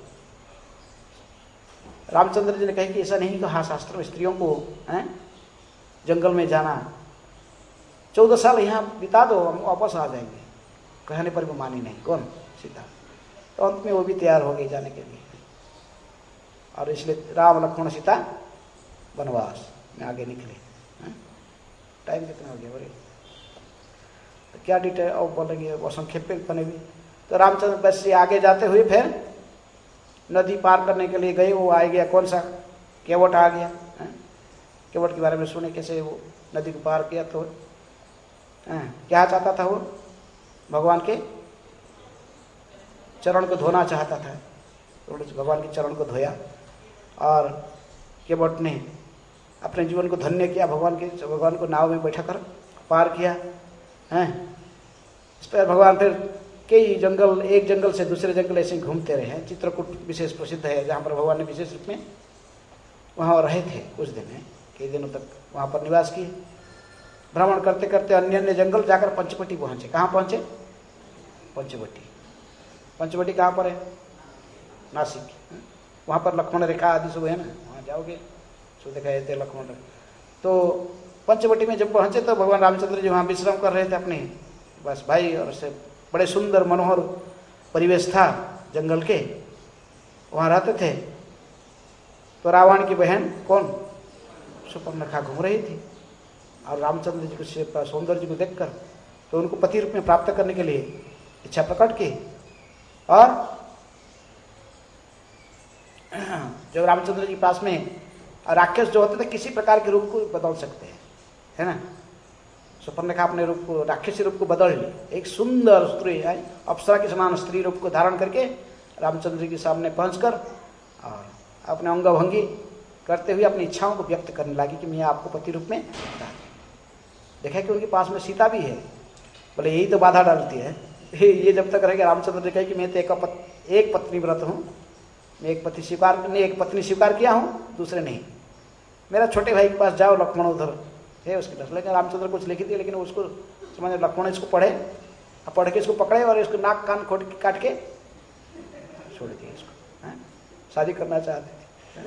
रामचंद्र जी ने कहे कि ऐसा नहीं कहा शास्त्र में स्त्रियों को है जंगल में जाना, चौदह साल यहाँ बिता दो हम वापस आ जाएंगे। कहने पर भी मानी नहीं। कौन? सीता। तो अंत में वो भी तैयार हो गई जाने के लिए, और इसलिए राम लक्ष्मण सीता वनवास में आगे निकले। टाइम कितना हो गया बोले? तो क्या डिटेल और बोलेंगे, वो संक्षेप में बने भी। तो रामचंद्र बस से आगे जाते हुए फिर नदी पार करने के लिए गए। वो आ गया कौन सा? केवट आ गया। है? केवट के बारे में सुने कैसे वो नदी को पार किया। तो है? क्या चाहता था वो? भगवान के चरण को धोना चाहता था। तो भगवान के चरण को धोया और केवट ने अपने जीवन को धन्य किया। भगवान के भगवान को नाव में बैठा कर पार किया है। इस पर भगवान फिर कई जंगल, एक जंगल से दूसरे जंगल ऐसे घूमते रहे हैं। चित्रकूट विशेष प्रसिद्ध है जहाँ पर भगवान ने विशेष रूप में वहाँ रहे थे कुछ दिन में, कई दिनों तक वहाँ पर निवास किए। भ्रमण करते करते अन्य अन्य जंगल जाकर पंचवटी पहुँचे। कहाँ पहुँचे? पंचवटी। पंचवटी कहाँ पर है? नासिक। वहाँ पर लक्ष्मण रेखा आदि सब है ना, वहाँ जाओगे सो दिखाए थे लक्ष्मण। तो पंचवटी में जब पहुँचे तो भगवान रामचंद्र जी वहाँ विश्राम कर रहे थे अपने बस भाई, और उससे बड़े सुंदर मनोहर परिवेश था जंगल के, वहाँ रहते थे। तो रावण की बहन कौन? सुपर्णखा घूम रही थी, और रामचंद्र जी को सौंदर्य को देखकर तो उनको पति रूप में प्राप्त करने के लिए इच्छा प्रकट की। और जब रामचंद्र जी के पास में राक्षस जो होते थे किसी प्रकार के रूप को बदल सकते हैं, है ना। सुपर्णखा अपने रूप को, राक्षसी रूप को बदल ली। एक सुंदर स्त्री है, अप्सरा के समान स्त्री रूप को धारण करके रामचंद्र जी के सामने पहुंचकर और अपने अंग भंगी करते हुए अपनी इच्छाओं को व्यक्त करने लगी कि मैं आपको पति रूप में देखा कि उनके पास में सीता भी है। बोले यही तो बाधा डालती है, ये जब तक रहेगा। रामचंद्र जी कहे कि मैं तो एक, पत, एक पत्नी व्रत हूँ, मैं एक पति स्वीकार ने एक पत्नी स्वीकार किया हूँ, दूसरे नहीं। मेरा छोटे भाई के पास जाओ, लक्ष्मण उधर है उसके पास। लेकिन रामचंद्र कुछ लिखी थी, लेकिन उसको समझ लक्ष्मण इसको पढ़े, पढ़ के इसको पकड़े और इसको नाक कान खोट के काट के छोड़ दिए इसको। है? शादी करना चाहते थे,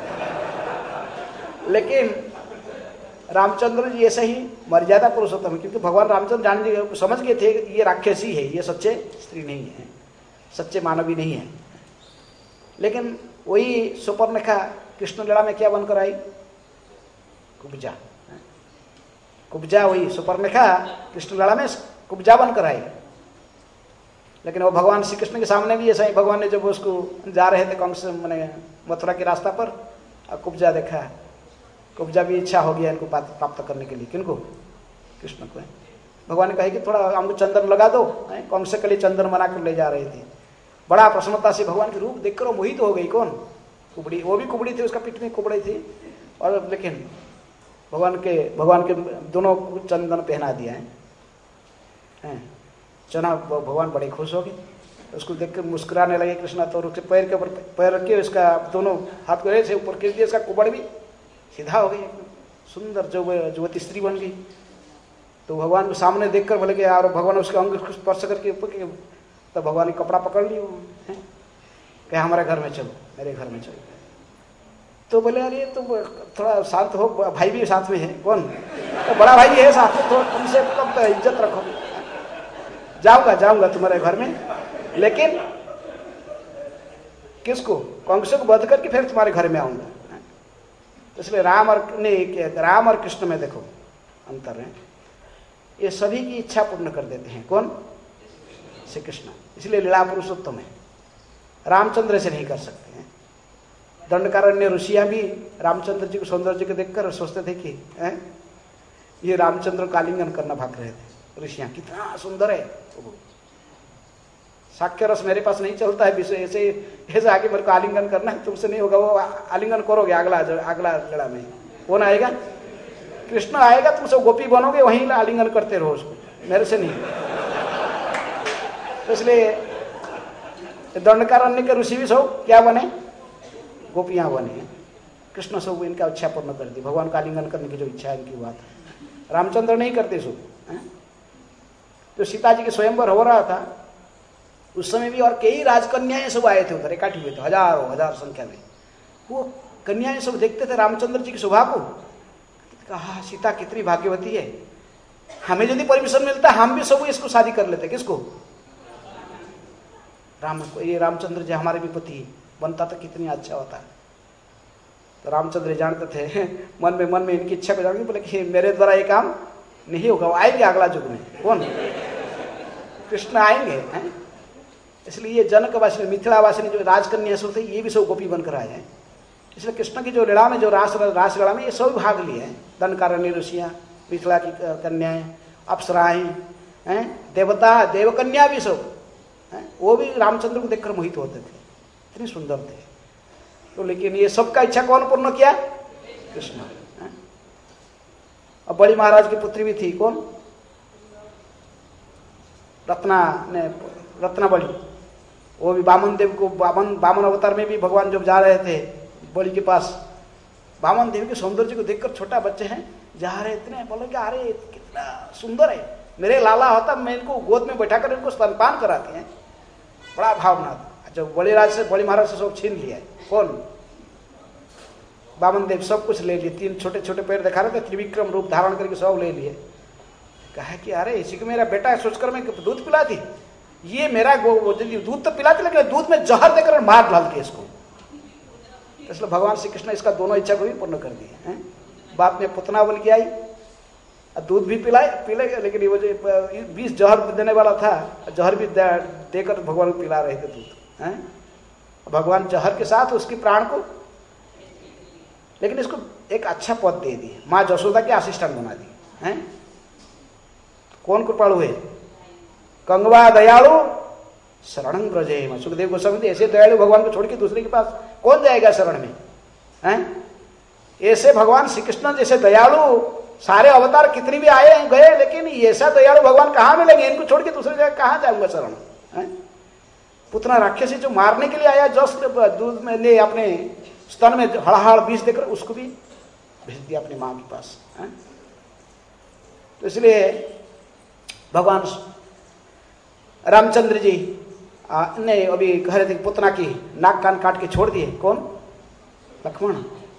लेकिन रामचंद्र जी ऐसे ही मर्यादा पुरुषोत्तम है, क्योंकि भगवान रामचंद्र जान समझ गए थे ये राक्षसी है, ये सच्चे स्त्री नहीं है, सच्चे मानवी नहीं है। लेकिन वही सुपर्णखा कृष्ण लीला में क्या बनकर आई? कुब्जा। कुब्जा, वही सुपर्णखा कृष्ण लीला में कुब्जा बनकर आई। लेकिन वो भगवान श्री कृष्ण के सामने भी ऐसा ही, भगवान ने जब उसको जा रहे थे कंस मैंने मथुरा के रास्ता पर, कुब्जा देखा, कुब्जा भी इच्छा हो गया इनको प्राप्त करने के लिए। किनको? कृष्ण को। भगवान ने कहा कि थोड़ा हमको चंदन लगा दो, कंस के लिए चंदन बना कर ले जा रहे थे। बड़ा प्रसन्नता से भगवान के रूप देखकर वो मोहित हो गई। कौन? कुबड़ी। वो भी कुबड़ी थी, उसका पीठ में कुबड़ी थी, और लेकिन भगवान के भगवान के दोनों को चंदन पहना दिया है, है? चना भगवान बड़े खुश हो गए, उसको देखकर मुस्कुराने लगे कृष्णा। तो उसके पैर के ऊपर पैर रख के उसका दोनों हाथ को ऐसे ऊपर कर दिया, उसका कुबड़ भी सीधा हो गई, सुंदर जो युवती स्त्री बन गई। तो भगवान को सामने देखकर बोले कि यार, भगवान उसके अंग को स्पर्श करके ऊपर के, तो भगवान ने कपड़ा पकड़ लिया, कहे हमारे घर में चलो, मेरे घर में चलो। तो बोले अरे तुम थोड़ा शांत हो, भाई भी साथ में है। कौन? तो बड़ा भाई है साथ में, तो तुमसे कम तो इज्जत रखो। जाऊंगा जाऊंगा तुम्हारे घर में, लेकिन किसको? कंस को वध करके फिर तुम्हारे घर में आऊंगा। इसलिए राम और ने राम और कृष्ण में देखो अंतर है, ये सभी की इच्छा पूर्ण कर देते हैं। कौन? श्री कृष्ण। इसलिए लीला पुरुषोत्तम है, रामचंद्र से नहीं कर सकते हैं। दंडकारण्य ऋषियां भी रामचंद्र जी को सौंदर्य को देखकर सोचते थे कि है? ये रामचंद्र का आलिंगन करना भाग रहे थे। ऋषियां कितना सुंदर है, साक्ष्य रस मेरे पास नहीं चलता है, विषय ऐसे ऐसे आके मेरे को आलिंगन करना है, तुमसे नहीं होगा। वो आलिंगन करोगे अगला अगला लड़ा में कौन आएगा? कृष्ण आएगा, तुमसे गोपी बनोगे, वहीं आलिंगन करते रहो उसको, मेरे से नहीं। तो इसलिए दंडकारण्य के ऋषि भी सब क्या बने, गोपियां बने। कृष्ण सब इनका इच्छा पूर्ण कर दी, भगवान का आलिंगन करने की जो इच्छा है इनकी हुआ था। रामचंद्र नहीं करते सब। तो सीता जी के स्वयंवर हो रहा था उस समय भी, और कई राजकन्याएं सब आए थे उधर, इकट्ठी हुए थे हजारों हजार संख्या में। वो कन्याएं सब देखते थे रामचंद्र जी की शोभा को, कहा सीता कितनी भाग्यवती है, हमें यदि परमिशन मिलता हम भी सब इसको शादी कर लेते। किसको? राम को। ये रामचंद्र जी हमारे भी पति बनता तो कितनी अच्छा होता। तो रामचंद्र जानते थे मन में मन में इनकी इच्छा को जानते, बोले कि मेरे द्वारा ये काम नहीं होगा, आएंगे अगला युग में। कौन? कृष्ण आएंगे हैं? इसलिए ये जनकवासी मिथिलावासी जो राजकन्या सब थे ये भी सब गोपी बनकर आए हैं। इसलिए कृष्ण की जो लीला में, जो रास रास लीला में ये सब भाग लिए हैं। दंडकारण्य ऋषियाँ, मिथिला की कन्याएं, अप्सराएं हैं, देवता देवकन्या भी सब हैं, वो भी रामचंद्र को देखकर मोहित होते थे, इतने सुंदर थे। तो लेकिन ये सबका इच्छा कौन पूर्ण किया? कृष्ण। अब बड़ी महाराज की पुत्री भी थी, कौन? रत्ना ने, रत्ना बड़ी। वो भी वामन देव को, वामन वामन अवतार में भी भगवान जब जा रहे थे बलि के पास, वामन देव के सौंदर्य को देखकर, छोटा बच्चे हैं जा रहे इतने, बोले कि अरे कितना सुंदर है, मेरे लाला होता मैं इनको गोद में बैठा कर इनको स्तनपान कराते हैं। बड़ा भावना था। जब बड़े राज से, बड़ी महाराज से सब छीन लिया। कौन? वामन देव सब कुछ ले लिए। तीन छोटे छोटे पैर दिखा रहे थे, त्रिविक्रम रूप धारण करके सब ले लिए। कहा कि अरे इसी को मेरा बेटा है, सोचकर मैं दूध पिलाती, ये मेरा दूध तो पिलाती लेकिन दूध में जहर देकर मार डाल के इसको। इसलिए भगवान श्री कृष्ण इसका दोनों इच्छा को भी पूर्ण कर दिए हैं। बाप में पुतना बन के आई, दूध भी पिलाए पिले, लेकिन वो जो बीस जहर देने वाला था, जहर भी देकर भगवान को पिला रहे थे दूध हैं। भगवान जहर के साथ उसकी प्राण को, लेकिन इसको एक अच्छा पद दे दिए, माँ जसोदा के असिस्टेंट बना दी हैं। कौन कृपालु है? कंगवा दयालु शरणं व्रजे। सुखदेव गोस्वामी, ऐसे दयालु भगवान को छोड़ के दूसरे के पास कौन जाएगा शरण में हैं? ऐसे भगवान श्री कृष्ण जैसे दयालु, सारे अवतार कितनी भी आए गए, लेकिन ऐसा दयालु भगवान कहाँ मिलेंगे? इनको छोड़ के दूसरे जगह कहाँ जाऊंगा शरण हैं? पुतना राक्षसी जो मारने के लिए आया, जस्ट दूध में ले अपने स्तन में हड़हाड़ बीज देकर उसको भी भेज दिया अपनी माँ के पास है? तो इसलिए भगवान रामचंद्र जी आ, ने अभी कह रहे थे पुतना की नाक कान काट के छोड़ दिए। कौन? लक्ष्मण।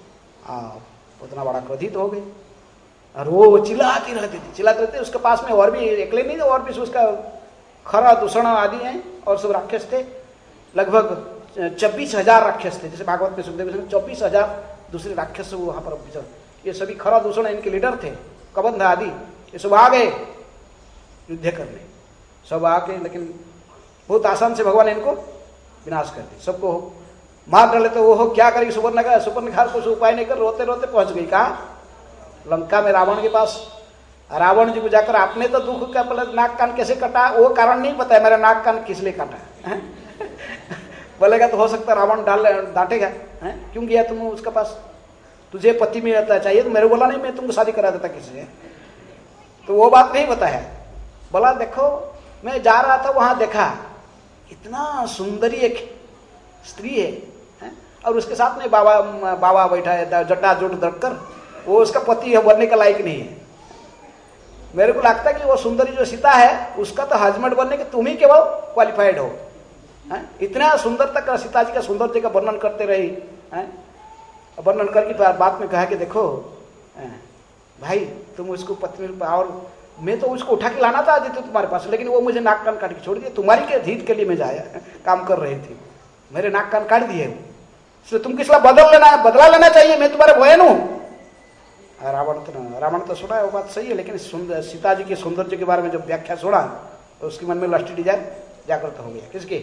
पुतना बड़ा क्रोधित हो गए और वो चिल्लाती रहती थी चिल्लाते रहते। उसके पास में और भी अकेले नहीं, और भी उसका खरा दूषण आदि हैं और सब राक्षस थे। लगभग चौबीस हजार राक्षस थे, जैसे भागवत में सुखदेव चौबीस हजार दूसरे राक्षस वहां पर विचर। ये सभी खरा दूषण इनके लीडर थे, कबंध आदि, ये सब आ गए युद्ध करने, सब आके, लेकिन बहुत आसान से भगवान इनको विनाश कर दिया। सबको मार डाले तो वो हो क्या करेगी सुपर्णखा? सुपर्णखा कुछ उपाय नहीं कर, रोते रोते पहुंच गई कहा? लंका में रावण के पास। रावण जी को जाकर आपने तो दुख का पहले नाक कान कैसे कटा, वो कारण नहीं पता है, मेरा नाक कान किस लिए काटा है? बोलेगा तो हो सकता है रावण डाल डांटेगा, क्यों गया तुम उसके पास? तुझे पति में रहता चाहिए तो मेरे बोला नहीं, मैं तुमको शादी करा देता किसी से। तो वो बात नहीं पता है। बोला देखो मैं जा रहा था, वहां देखा इतना सुंदरी एक स्त्री है, है? और उसके साथ में बाबा बाबा बैठा है जटा जोट दटकर, वो उसका पति है, बनने का लायक नहीं है। मेरे को लगता है कि वो सुंदरी जो सीता है उसका तो हस्बैंड बनने के तुम ही केवल क्वालिफाइड हो। है? इतना सुंदर तक सीता जी का सौंदर्य का वर्णन करते रही है? वर्णन करके बात में कहा कि देखो है? भाई तुम उसको पत्नी, और मैं तो उसको उठा के लाना था आदित्य तुम्हारे पास, लेकिन वो मुझे नाक कान काट के छोड़ दिया। तुम्हारी के हित के लिए मैं जाया काम कर रही थी, मेरे नाक कान काट दिए, इसलिए तुम किस बदल लेना बदला लेना चाहिए, मैं तुम्हारे बहन हूं। रावण तो रावण तो सुना है, वो बात सही है, लेकिन सीता जी के सौंदर्य के बारे में जब व्याख्या सुना तो उसके मन में लस्ट डिजाइन जागृत हो गया। किसके?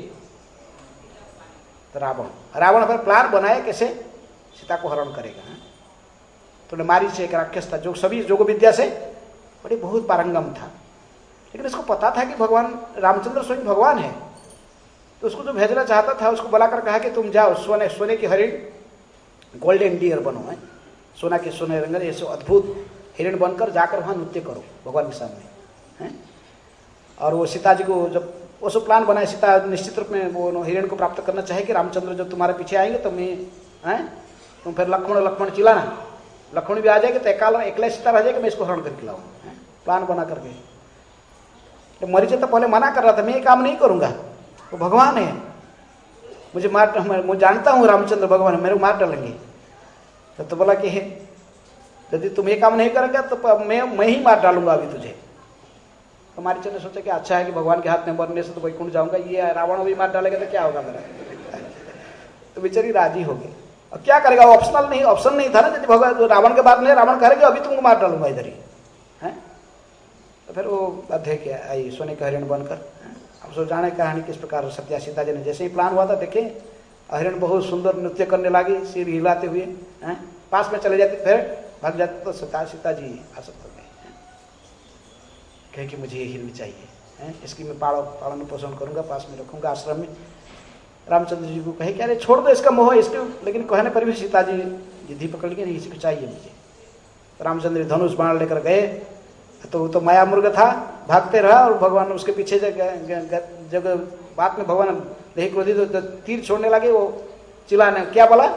तो रावण रावण पर प्लान बनाए कैसे सीता को हरण करेगा। तो मारी से एक राक्षस था जो सभी योग विद्या से बड़े बहुत पारंगम था, लेकिन इसको पता था कि भगवान रामचंद्र स्वयं भगवान है। तो उसको जो भेजना चाहता था उसको बुलाकर कहा कि तुम जाओ सोने सोने की हरिण, गोल्डन डियर बनो है, सोना के सोने रंग ऐसे अद्भुत हिरण बनकर जाकर वहां नृत्य करो भगवान के सामने है। और वो सीता जी को जब वो सब प्लान बनाए। सीता निश्चित रूप में वो हिरण को प्राप्त करना चाहे कि रामचंद्र जब तुम्हारे पीछे आएंगे तो मैं हैं तुम फिर लक्ष्मण लक्ष्मण चिल्लाना, लक्ष्मण भी आ जाएगा तो एकाल एकला सीता रह जाएगा, मैं इसको हरण करके लाऊंगा। प्लान बना करके तो मरीचे तो पहले मना कर रहा था, मैं ये काम नहीं करूंगा, वो भगवान है, मुझे मार, मैं जानता हूँ रामचंद्र भगवान मेरे को मार डालेंगे। तो, तो बोला कि यदि तुम ये काम नहीं करोगे तो मैं मैं ही मार डालूंगा अभी तुझे। तो मारीच ने सोचा कि अच्छा है कि भगवान के हाथ में मरने से तो वैकुंठ जाऊंगा, ये रावण भी मार डालेगा तो क्या होगा मेरा। तो बेचारी राजी हो गई। अब क्या करेगा, ऑप्शनल नहीं, ऑप्शन नहीं था ना, यदि भगवान रावण के बाद में रावण करेगा अभी तुमको मार डालूंगा इधर ही है। तो फिर वो बाध्य किया आई सोने का हरिण बनकर। अब सो जाने कहानी किस प्रकार सत्या सीता जी ने जैसे ही प्लान हुआ था, देखे हरिण बहुत सुंदर नृत्य करने लगी सिर हिलाते हुए, हैं पास में चले जाते, फिर भाग जाते तो सीता सीता जी आसक्त हो गए, कहे कि मुझे ये हिरण चाहिए, हैं इसकी मैं पालन पालन पोषण करूंगा, पास में रखूंगा आश्रम में। रामचंद्र जी को कहे कि अरे छोड़ दो इसका मोह इसके, लेकिन कहने पर भी सीता जी जिद्दी पकड़ के नहीं, इसी को चाहिए मुझे। रामचंद्र धनुष बाण लेकर गए तो वो तो माया मुर्ग था, भागते रहा और भगवान उसके पीछे जब बात में भगवान देह क्रोधित तो तीर छोड़ने लगे, वो चिल्लाने क्या बोला,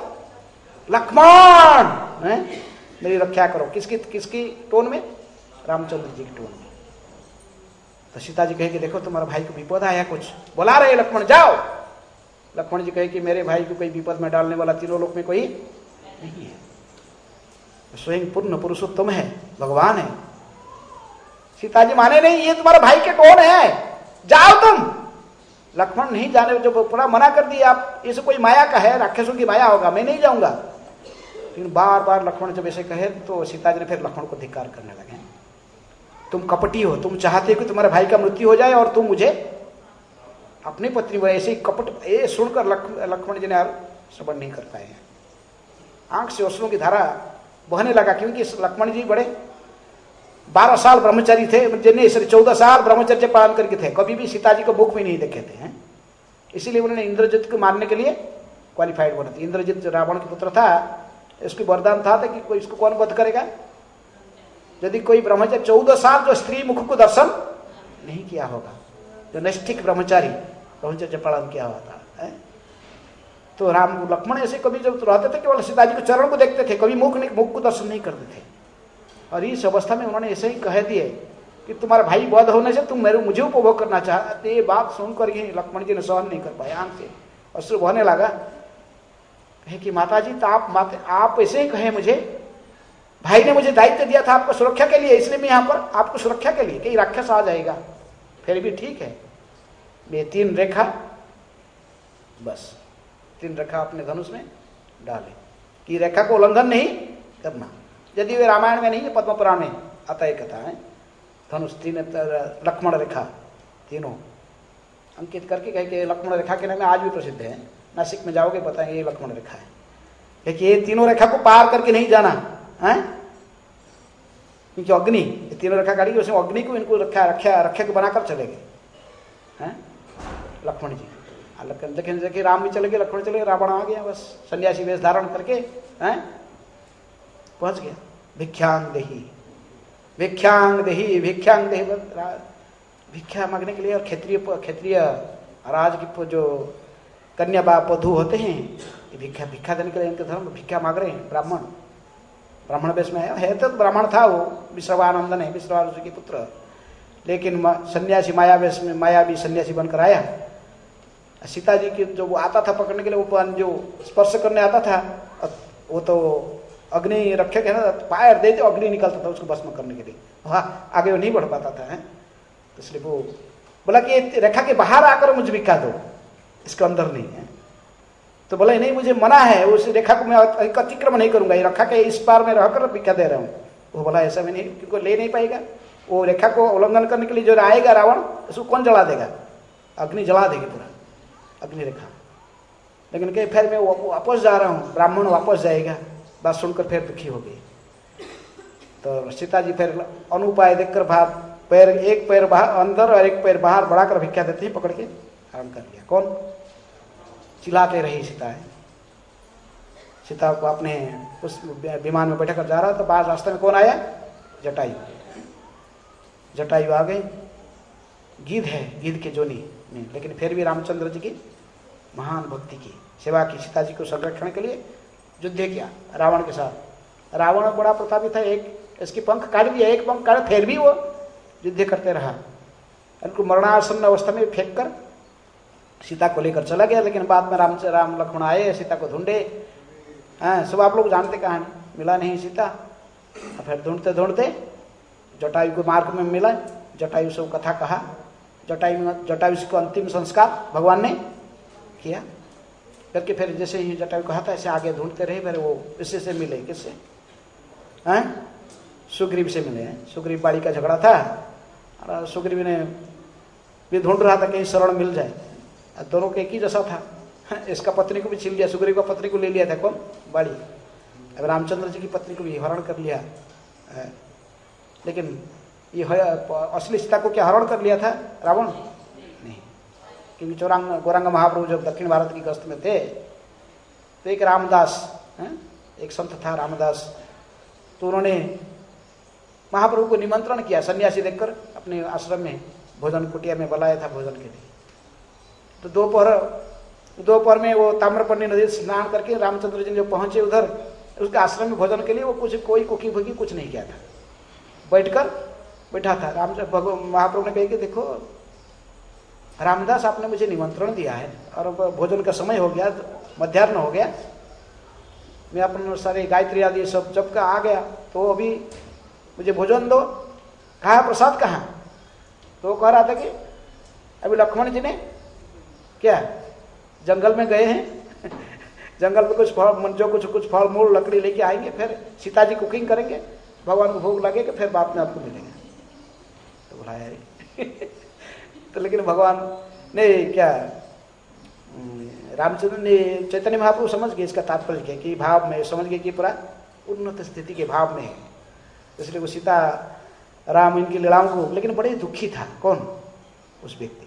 लक्ष्मण मेरी रक्षा करो। किसकी किसकी टोन में, रामचंद्र जी की टोन में। तो सीता जी कहे कि देखो तुम्हारा भाई को विपद आया, कुछ बुला रहे लक्ष्मण जाओ। लक्ष्मण जी कहे कि मेरे भाई को कोई विपद में डालने वाला तीनों लोक में कोई नहीं है, स्वयं पूर्ण पुरुषोत्तम है, भगवान है। सीता जी माने नहीं, ये तुम्हारा भाई के कौन है, जाओ तुम। लक्ष्मण नहीं जाने, जो पूरा मना कर दिया, आप इसे कोई माया का है, राक्षसों की माया होगा, मैं नहीं जाऊंगा। लेकिन बार बार लक्ष्मण जब ऐसे कहे तो सीता जी ने फिर लक्ष्मण को धिक्कार करने लगे, तुम कपटी हो, तुम चाहते हो कि तुम्हारे भाई का मृत्यु हो जाए और तुम मुझे अपनी पत्नी को ऐसे ही कपट। ये सुनकर लक्ष्मण जी ने श्रवण नहीं कर पाए, आंख से अश्रुओं की धारा बहने लगा, क्योंकि लक्ष्मण जी बड़े बारह साल ब्रह्मचारी थे, जिन्हें चौदह साल ब्रह्मचर्य पालन करके थे, कभी भी सीता जी को मुख में नहीं देखे थे, इसीलिए उन्होंने इंद्रजित को मारने के लिए क्वालिफाइड बना था। इंद्रजित रावण के पुत्र था, इसकी वरदान था, था कि कोई इसको कौन वध करेगा, यदि कोई ब्रह्मचारी चौदह साल जो स्त्री मुख को दर्शन नहीं किया होगा, जो नैष्ठिक ब्रह्मचारी ब्रह्मचर्य पालन किया हुआ था है? तो राम लक्ष्मण ऐसे कभी जब रहते थे केवल सीता जी के चरण को देखते थे, कभी मुख मुख को दर्शन नहीं करते थे। और इस अवस्था में उन्होंने ऐसे ही कह दिए कि तुम्हारा भाई वध होने से तुम मेरे मुझे उपभोग करना चाहते। ये बात सुनकर ही लक्ष्मण जी ने सहन नहीं कर पाए, आंख से अश्रु बहने लगा। कहे कि माता जी तो आप माता आप ऐसे ही कहे, मुझे भाई ने मुझे दायित्व दिया था आपको सुरक्षा के लिए, इसलिए मैं यहाँ पर आपको सुरक्षा के लिए, कहीं राक्षस आ जाएगा, फिर भी ठीक है। मैं तीन रेखा, बस तीन रेखा अपने धनुष में डाले कि रेखा को उल्लंघन नहीं करना। यदि वे रामायण में नहीं है, पद्म पुराण में आता है कथा है, धनुष तीन लक्ष्मण रेखा तीनों अंकित करके कहे कि लक्ष्मण रेखा के नाम में आज भी प्रसिद्ध है, नासिक में जाओगे बताएंगे ये लक्ष्मण रेखा है, क्योंकि ये तीनों रेखा को पार करके नहीं जाना है, क्योंकि अग्नि ये तीनों रेखा काटी, उसमें अग्नि को इनको रखा रक्षा रक्षा को बनाकर चले गए हैं लक्ष्मण जी। लेकिन देखिए राम भी चले गए, लक्ष्मण चले गए, रावण आ गया, बस सन्यासी वेश धारण करके हैं पहुंच गया। भिक्षांग देही भिक्षांग देही भिक्षांग देही, भिक्षा मांगने के लिए। और क्षेत्रीय क्षेत्रीय राज की जो कन्या बाप वधू होते हैं, ये भिक्षा भिक्षा देने के लिए इनके धर्म भिक्षा मांग रहे हैं। ब्राह्मण ब्राह्मण वेश में है, तो ब्राह्मण था वो, विश्रवानंदन है विश्रवा ऋषि के पुत्र, लेकिन सन्यासी माया वेश में माया भी सन्यासी बनकर आया। सीता जी की जो वो आता था पकड़ने के लिए, वो जो स्पर्श करने आता था, वो तो अग्नि रक्षक है ना, पैर दे दो अग्नि निकलता था उसको भस्म करने के लिए, वहाँ आगे वो नहीं बढ़ पाता था है। तो इसलिए वो बोला कि रेखा के बाहर आकर मुझे भिक्षा दो, इसके अंदर नहीं है। तो बोला नहीं मुझे मना है, उस रेखा को मैं अतिक्रमण नहीं करूंगा, ये रेखा के इस पार में रहकर भिक्षा दे रहा हूँ। वो बोला ऐसा मैं नहीं, क्योंकि ले नहीं पाएगा, वो रेखा को उल्लंघन करने के लिए जो आएगा रावण, उसको कौन जला देगा, अग्नि जला देगी पूरा अग्नि रेखा। लेकिन कहीं फिर मैं वापस जा रहा हूँ, ब्राह्मण वापस जाएगा, बात सुनकर फिर दुखी हो गई। तो सीता जी फिर अनुपाय देखकर भाग पैर एक पैर बाहर अंदर और एक पैर बाहर बढ़ाकर भिक्षा देते ही पकड़ के आराम कर लिया। कौन चिल्लाते रही सीता है। सीता को अपने उस विमान में बैठा कर जा रहा था, बाहर रास्ते में कौन आया, जटायु। जटायु आ गई, गिद्ध है, गिद्ध के जोनी नहीं, लेकिन फिर भी रामचंद्र जी की महान भक्ति की, सेवा की, सीता जी को संरक्षण के लिए युद्ध किया रावण के साथ। रावण बड़ा प्रतापी था, एक इसकी पंख काट दिया, एक पंख काट, फिर भी वो युद्ध करते रहा। उनको मरणासन्न अवस्था में फेंक कर सीता को लेकर चला गया। लेकिन बाद में राम राम लक्ष्मण आए, सीता को ढूंढे। हाँ, सब आप लोग जानते कहानी, मिला नहीं सीता। फिर ढूंढते ढूंढते जटायु को मार्ग में मिला, जटायु से कथा कहा, जटायु जटायु को अंतिम संस्कार भगवान ने किया करके फिर जैसे ही जटायु कहा था ऐसे आगे ढूंढते रहे। फिर वो इससे से मिले, किससे? हैं? सुग्रीव से मिले हैं। सुग्रीव बाड़ी का झगड़ा था और सुग्रीव ने भी ढूंढ रहा था कहीं शरण मिल जाए, दोनों के एक ही जैसा था। इसका पत्नी को भी छीन लिया, सुग्रीव का पत्नी को ले लिया था कौन? बाड़ी। अब रामचंद्र जी की पत्नी को भी हरण कर लिया। लेकिन ये असली सीता को क्या हरण कर लिया था रावण? नहीं, क्योंकि चौरांग गौरांग महाप्रभु जब दक्षिण भारत की गस्त में थे तो एक रामदास, एक संत था रामदास, तो उन्होंने महाप्रभु को निमंत्रण किया, सन्यासी देखकर अपने आश्रम में भोजन कुटिया में बुलाया था भोजन के लिए। तो दोपहर दोपहर में वो ताम्रपर्णी नदी स्नान करके रामचंद्र जी जब पहुंचे उधर उसके आश्रम में भोजन के लिए, वो कुछ कोई कुकी भुकी कुछ नहीं किया था, बैठकर बैठा था। राम महाप्रभु ने कहा कि देखो रामदास, आपने मुझे निमंत्रण दिया है और भोजन का समय हो गया, मध्याह्न हो गया, मैं अपन सारे गायत्री आदि सब जब का आ गया, तो अभी मुझे भोजन दो। कहा प्रसाद कहाँ? तो कह रहा था कि अभी लक्ष्मण जी ने क्या जंगल में गए हैं, जंगल में कुछ फल, जो कुछ कुछ फल मूल लकड़ी लेके आएंगे, फिर सीता जी कुकिंग करेंगे, भगवान को भोग लगेगा, फिर बाद में आपको मिलेंगे। तो बोला यार तो लेकिन भगवान ने क्या, रामचंद्र ने चैतन्य महाप्रभु समझ गए इसका तात्पर्य क्या, कि भाव में समझ गए कि पूरा उन्नत स्थिति के भाव में है, इसलिए वो सीता राम इनकी लीलाओं को, लेकिन बड़े दुखी था कौन? उस व्यक्ति।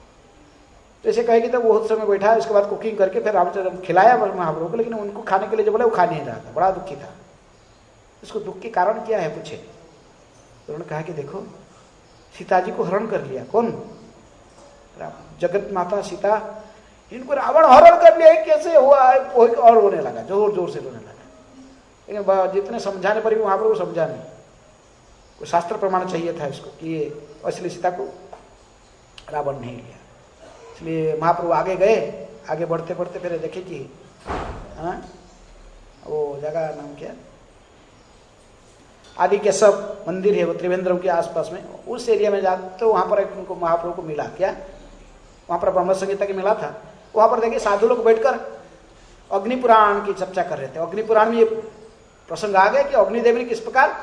तो ऐसे कहेगी तो बहुत समय बैठा, उसके बाद कुकिंग करके फिर रामचंद्र खिलाया महाप्रभु को, लेकिन उनको खाने के लिए जो बोले वो खा नहीं रहा था, बड़ा दुखी था। इसको दुख के कारण क्या है पूछे, तो उन्होंने कहा कि देखो सीता जी को हरण कर लिया कौन? राम, जगत माता सीता, इनको रावण हरण कर लिया, कैसे हुआ? और रोने लगा, जोर जोर से रोने लगा। लेकिन जितने समझाने पर भी महाप्रभु समझा नहीं, कोई शास्त्र प्रमाण चाहिए था इसको कि ये असली सीता को रावण नहीं लिया। इसलिए महाप्रभु आगे गए, आगे बढ़ते बढ़ते फिर देखे कि हाँ वो जगह नाम क्या, आदि के सब मंदिर है वो त्रिवेंद्रम के आसपास में, उस एरिया में जाते तो वहां पर एक उनको महाप्रभु को मिला। क्या वहां पर ब्रह्म संगीता के मिला था। वहां पर देखिए साधु लोग बैठकर अग्नि पुराण की चर्चा कर रहे थे। अग्नि पुराण में ये प्रसंग आ गया कि अग्निदेव ने किस प्रकार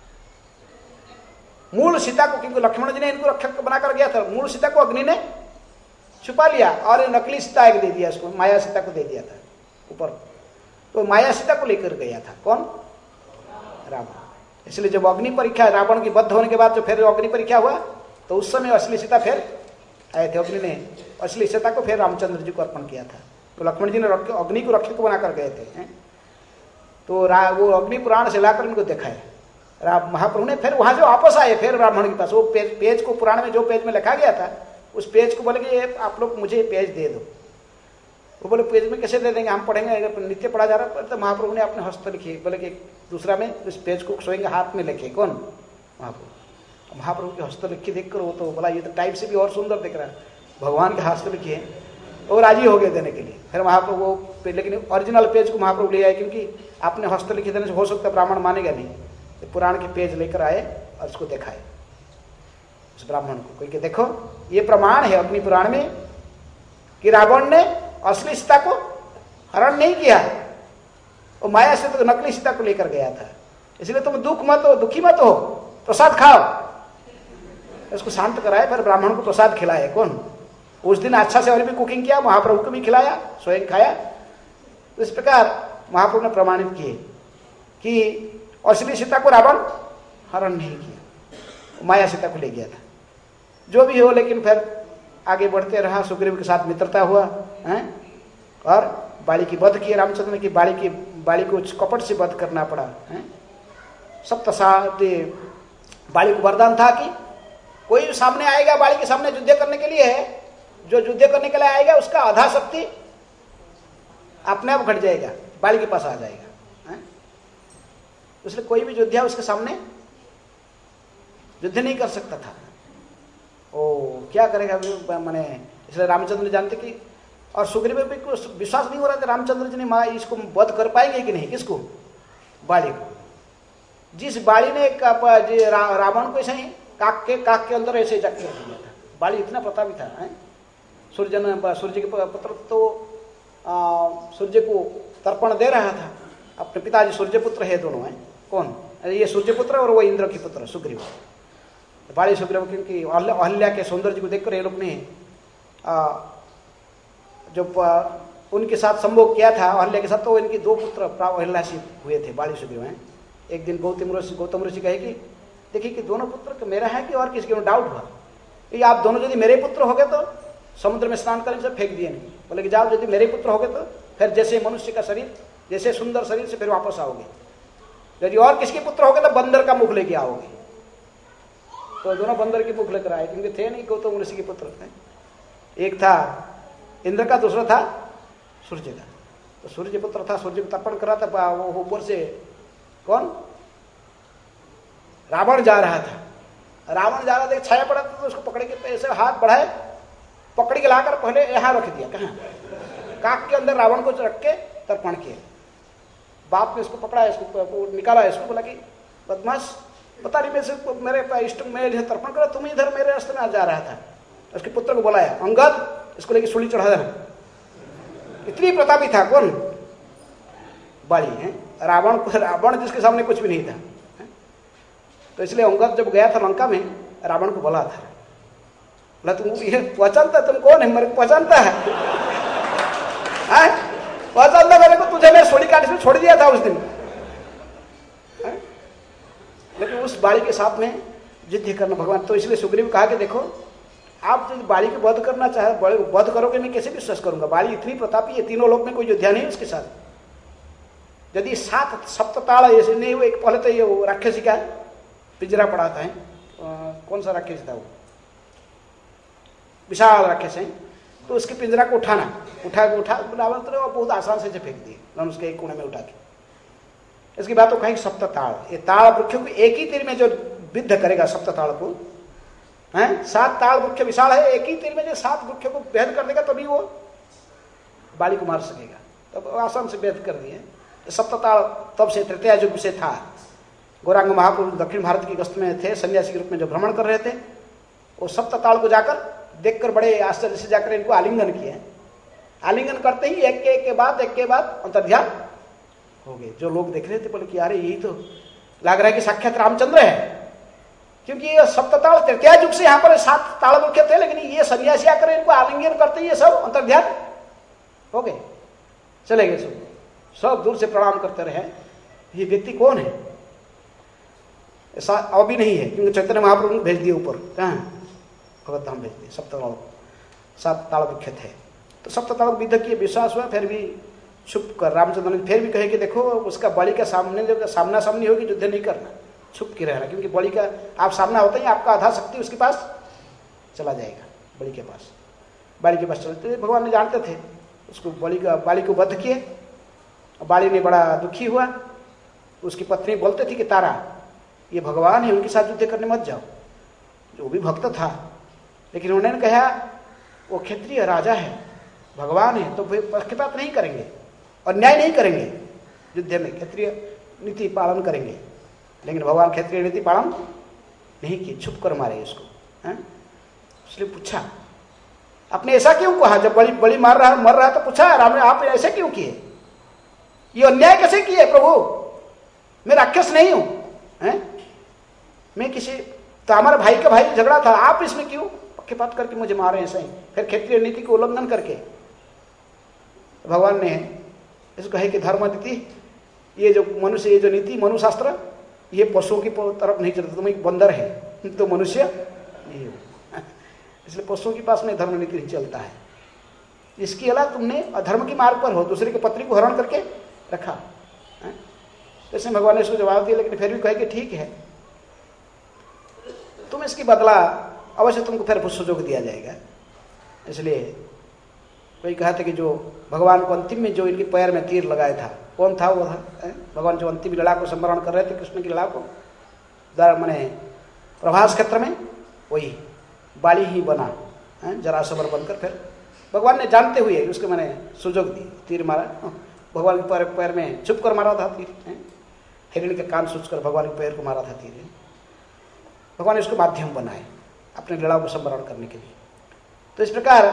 मूल सीता को, क्योंकि लक्ष्मण जी ने इनको रक्षक बनाकर गया था, मूल सीता को अग्नि ने छुपा लिया और नकली सीता एक दे दिया, इसको माया सीता को दे दिया था ऊपर। तो माया सीता को लेकर गया था कौन? रावण। इसलिए जब अग्नि परीक्षा रावण की बद्ध होने के बाद जो फिर अग्नि परीक्षा हुआ तो उस समय असली सीता फिर आए थे। अग्नि ने असली सीता को फिर रामचंद्र जी को अर्पण किया था। तो लक्ष्मण जी ने अग्नि को रक्षक बनाकर गए थे। तो वो अग्नि पुराण से लाकर उनको दिखाए राम महाप्रभु ने। फिर वहां से वापस आए फिर ब्राह्मण के पास, वो पेज, पेज को पुराण में जो पेज में लिखा गया था उस पेज को बोले कि आप लोग मुझे पेज दे दो। वो बोले पेज में कैसे दे देंगे, हम पढ़ेंगे, नित्य पढ़ा जा रहा है। तो महाप्रभु ने अपने हस्त लिखी, बोले कि दूसरा में उस पेज को स्वयं हाथ में लिखे कौन? महाप्रभु। महाप्रभु के हस्त लिखी देखकर वो तो बोला ये तो टाइप से भी और सुंदर दिख रहा है, भगवान के हस्त लिखी है। वो राजी हो गए देने के लिए। फिर महाप्रभु, लेकिन ओरिजिनल पेज को महाप्रभु ले आए, क्योंकि आपने हस्त लिखी देने से हो सकता है ब्राह्मण मानेगा नहीं। तो पुराण के पेज लेकर आए और उसको दिखाए उस ब्राह्मण को, क्योंकि देखो ये प्रमाण है अग्नि पुराण में कि रावण ने असली सीता को हरण नहीं किया, वो माया से तो नकली सीता को लेकर गया था। इसलिए तुम दुख मत हो, दुखी मत हो, प्रसाद खाओ। इसको शांत कराए, फिर ब्राह्मण को प्रसाद खिलाए कौन? उस दिन अच्छा से और भी कुकिंग किया, महाप्रभु को भी खिलाया, स्वयं खाया। तो इस प्रकार महाप्रभु ने प्रमाणित किए कि असली सीता को रावण हरण नहीं किया, माया सीता को ले गया था। जो भी हो, लेकिन फिर आगे बढ़ते रहा, सुग्रीव के साथ मित्रता हुआ है और बाली की वध की रामचंद्र की। बाली की बाली को कपट से वध करना पड़ा है। सप्त बाली को वरदान था कि कोई सामने आएगा बाली के सामने युद्ध करने के लिए है, जो युद्ध करने के लिए आएगा उसका आधा शक्ति अपने आप घट जाएगा, बाली के पास आ जाएगा। इसलिए कोई भी योद्धा उसके सामने युद्ध नहीं कर सकता था। ओ क्या करेगा मैंने, इसलिए रामचंद्र जानते कि, और सुग्रीव भी को विश्वास नहीं हो रहा था रामचंद्र जी ने माँ इसको वध कर पाएंगे कि नहीं, किसको, बाली को। जिस बाली ने रा, रावण को ऐसे ही काक के काक के अंदर ऐसे जाके रख दिया था। बाली इतना प्रतापी था। है? सूर्य सूर्य के पुत्र तो आ, सूर्य को तर्पण दे रहा था। अपने पिताजी सूर्यपुत्र है दोनों हैं। कौन, ये सूर्यपुत्र और वो इंद्र के पुत्र सुग्रीव। बाली सुग्रीव क्योंकि अहल्या के सौंदर्य को देखकर ये लोग ने जो उनके साथ संभोग किया था अहल्या के साथ, तो इनके दो पुत्र अहल्या से हुए थे, बाली सुग्रीव हैं। एक दिन गौतम ऋषि गौतम ऋषि कहे कि देखिए कि दोनों पुत्र मेरा है कि और किसी को डाउट हुआ कि आप दोनों यदि मेरे पुत्र हो गए तो समुद्र में स्नान करने से फेंक दिए नहीं। बोले कि जाओ यदि मेरे पुत्र हो गए तो फिर जैसे मनुष्य का शरीर, जैसे सुंदर शरीर से फिर वापस आओगे, यदि और किसके पुत्र हो गए तो बंदर का मुख लेके आओगे। तो दोनों बंदर के मुख लेकर आए, क्योंकि थे नहीं गौतम ऋषि के पुत्र थे। एक था इंद्र का, दूसरा था सूर्य का। तो सूर्य पुत्र था, सूर्य को तर्पण कर रहा था। वो ऊपर से कौन, रावण जा रहा था। रावण जा रहा था, छाया पड़ा था, तो उसको पकड़ के ऐसे हाथ बढ़ाए, पकड़ के लाकर पहले यहाँ रख दिया, कहाँ, काक के अंदर रावण को रख के तर्पण किया। बाप ने इसको पकड़ा, इसको निकाला, इसको बोला कि बदमाश, पता नहीं मेरे मेरे इष्ट में तर्पण करा, तुम इधर मेरे रास्ते में जा रहा था। उसके पुत्र को बुलाया, अंगद इसको लेके सूली चढ़ा देना। इतनी प्रतापी था कौन, बाली है। रावण को, रावण जिसके सामने कुछ भी नहीं था। तो इसलिए अंगद जब गया था लंका में, रावण को बोला था, बोला तुम ये पहचानता, तुम कौन है, मेरे को पहचानता है, पहचानता मेरे को, तुझे मैं सोली काट में छोड़ दिया था उस दिन। है? लेकिन उस बाली के साथ में युद्ध करना भगवान। तो इसलिए सुग्रीव कहा कि देखो आप यदि बाली को वध करना चाहे, वध करोगे, मैं कैसे विश्वास करूंगा, बाली इतनी प्रतापी है, तीनों लोक में कोई योद्धा नहीं उसके साथ। यदि सात सप्तताल ऐसे नहीं हुए, पहले तो ये राक्षसी का पिंजरा पड़ाता है, कौन सा राक्षस था वो, विशाल राक्षस है, तो उसके पिंजरा को उठाना, उठा के उठा रावण तो बहुत आसान से फेंक दिए धनुष के एक कोने में उठा के। इसकी बात तो कहें सप्तताल, ये ताल वृक्षों को एक ही तीर में जो विद्ध करेगा सप्तताल को, हैं, सात ताल वृक्ष विशाल है, एक ही तीर में जो सात वृक्षों को भेद कर देगा तभी वो बाली को मार सकेगा। तब तो आसान से भेद कर दिए। सप्तताल तब से तृतीय युग से था। गौरांग महाप्रभु दक्षिण भारत की गस्त में थे, सन्यासी के रूप में जो भ्रमण कर रहे थे, वो सप्तताल को जाकर देखकर बड़े आश्चर्य से जाकर इनको आलिंगन किए। आलिंगन करते ही एक के एक के बाद एक के बाद अंतर्ध्यान हो गए। जो लोग देख रहे थे बोले कि अरे यही तो लग रहा है कि साक्षात रामचंद्र है, क्योंकि ये सप्तताल तृतीय युग से यहाँ पर सात ताल मुख्य थे, लेकिन ये सन्यासी आकर इनको आलिंगन करते ही ये सब अंतर्ध्यान हो गए, चले गए। सब सब दूर से प्रणाम करते रहे। ये व्यक्ति कौन है, ऐसा अभी नहीं है, क्योंकि चैतन्य महाप्रभु ने भेज दिए ऊपर, कहाँ भगवत धाम भेज दिए। सप्तताल सात ताल विख्यात है। तो सप्तताल विद्ध किए, विश्वास हुआ, फिर भी छुप कर रामचंद्र ने फिर भी कहे कि देखो उसका बलि का सामने जब सामना सामनी होगी युद्ध नहीं करना, छुप के रहना, क्योंकि बलि का आप सामना होता ही आपका आधा शक्ति उसके पास चला जाएगा। बलि के पास बाली के पास चलते भगवान ने जानते थे उसको, बलि का बाली को वध किए। बाली ने बड़ा दुखी हुआ। उसकी पत्नी बोलते थी कि तारा ये भगवान है, उनके साथ युद्ध करने मत जाओ। जो भी भक्त था, लेकिन उन्होंने कहा वो क्षत्रिय राजा है, भगवान है, तो वे पक्षपात नहीं करेंगे और न्याय नहीं करेंगे युद्ध में, क्षत्रिय नीति पालन करेंगे। लेकिन भगवान क्षत्रिय नीति पालन नहीं किए, छुप कर मारे उसको। इसलिए पूछा आपने ऐसा क्यों कहा, जब बलि बलि मार रहा मर रहा तो पूछा राम ने आप ऐसे क्यों किए, ये अन्याय कैसे किए प्रभु, मैं राक्षस नहीं हूं, हैं? मैं किसी तो हमारे भाई का भाई झगड़ा था, आप इसमें क्यों पक्षपात करके मुझे मारे ऐसे ही, फिर क्षेत्रीय नीति को उल्लंघन करके। तो भगवान ने इसको कहे कि धर्म नीति, ये जो मनुष्य, ये जो नीति मनुशास्त्र, ये पशुओं की तरफ नहीं चलता। तुम एक बंदर है तो मनुष्य नहीं हो, इसलिए पशुओं के पास में धर्म नीति नहीं चलता है। इसके अलावा तुमने अधर्म की मार्ग पर हो, दूसरे की पत्नी को हरण करके रखा। जैसे भगवान ने इसको जवाब दिया, लेकिन फिर भी कहे कि ठीक है, तुम इसकी बदला अवश्य तुमको फिर सुजोग दिया जाएगा। इसलिए कोई कहा था कि जो भगवान को अंतिम में जो इनके पैर में तीर लगाया था, कौन था वो था? भगवान जो अंतिम लीला को स्मरण कर रहे थे, कृष्ण की लीला को मैंने प्रभास क्षेत्र में, वही बाली ही बना जरासवर बनकर। फिर भगवान ने जानते हुए उसको मैंने सुजोग दी, तीर मारा, भगवान के पैर पैर में छुप कर मारा था तीर, हिरणी के कान सूझ कर भगवान के पैर को मारा था तीर। भगवान ने उसको माध्यम बनाए अपने लीलाओं को स्मरण करने के लिए। तो इस प्रकार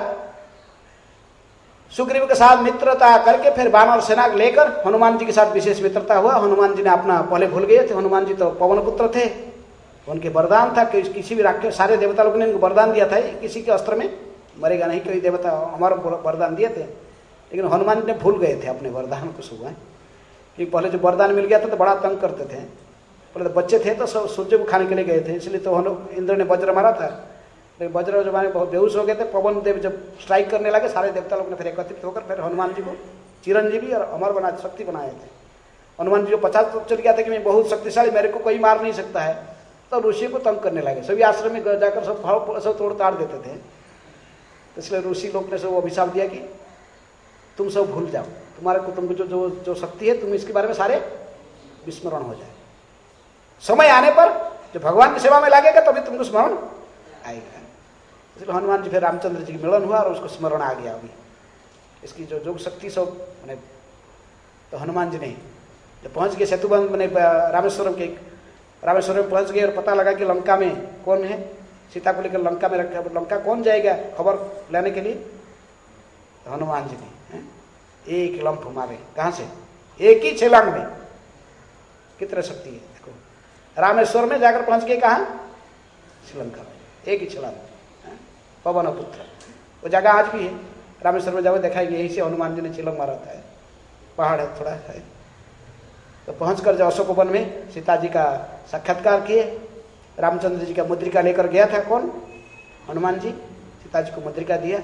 सुग्रीव के साथ मित्रता करके फिर वानर सेना लेकर हनुमान जी के साथ विशेष मित्रता हुआ। हनुमान जी ने अपना पहले भूल गए थे, हनुमान जी तो पवन पुत्र थे, उनके वरदान था कि किसी भी राक्षस, सारे देवता लोगों ने उनको वरदान दिया था किसी के अस्त्र में मरेगा नहीं, कोई देवता हमारा वरदान दिए थे, लेकिन हनुमान जी ने भूल गए थे अपने वरदान को सुबह, क्योंकि पहले जो वरदान मिल गया था तो बड़ा तंग करते थे। पहले तो बच्चे थे तो सूर्य को खाने के लिए गए थे, इसलिए तो इंद्र ने वज्र मारा था, लेकिन वज्र जब मारे बहुत बेहोश हो गए थे। पवन देव जब स्ट्राइक करने लगे, सारे देवता लोग ने फिर एकत्रित होकर फिर हनुमान जी को चिरंजीवी और अमर बना शक्ति बनाए थे। हनुमान जी को पचास चल गया था कि मैं बहुत शक्तिशाली, मेरे को कोई मार नहीं सकता है, तो ऋषि को तंग करने लगे। सभी आश्रम में जाकर सब फल सब तोड़ ताड़ देते थे, इसलिए ऋषि लोग ने सब अभिशाप दिया कि तुम सब भूल जाओ, तुम्हारे को तुमको जो जो जो शक्ति है तुम इसके बारे में सारे विस्मरण हो जाए। समय आने पर जब भगवान की सेवा में लगेगा तभी तुमको स्मरण आएगा। इसलिए हनुमान जी फिर रामचंद्र जी की मिलन हुआ और उसको स्मरण आ गया अभी इसकी जो जो शक्ति सब मैंने। तो हनुमान जी ने जब पहुंच गए सेतुबंध मैंने रामेश्वरम के रामेश्वरम में पहुंच गए और पता लगा कि लंका में कौन है, सीता को लेकर लंका में रखा, लंका कौन जाएगा खबर लेने के लिए? तो हनुमान जी ने एक लंफ मारे, कहां से? एक ही छलांग में। कितनी शक्ति है देखो, रामेश्वर में जाकर पहुंच गए, कहां? श्रीलंका में, एक ही छलांग, पवन पुत्र। वो जगह आज भी है, रामेश्वर में जाओ देखा यही से हनुमान जी ने छलांग मारा था, पहाड़ है थोड़ा है। तो पहुंचकर जो अशोक वन में सीता जी का साक्षात्कार किए, रामचंद्र जी का मुद्रिका लेकर गया था कौन? हनुमान जी। सीता जी को मुद्रिका दिया,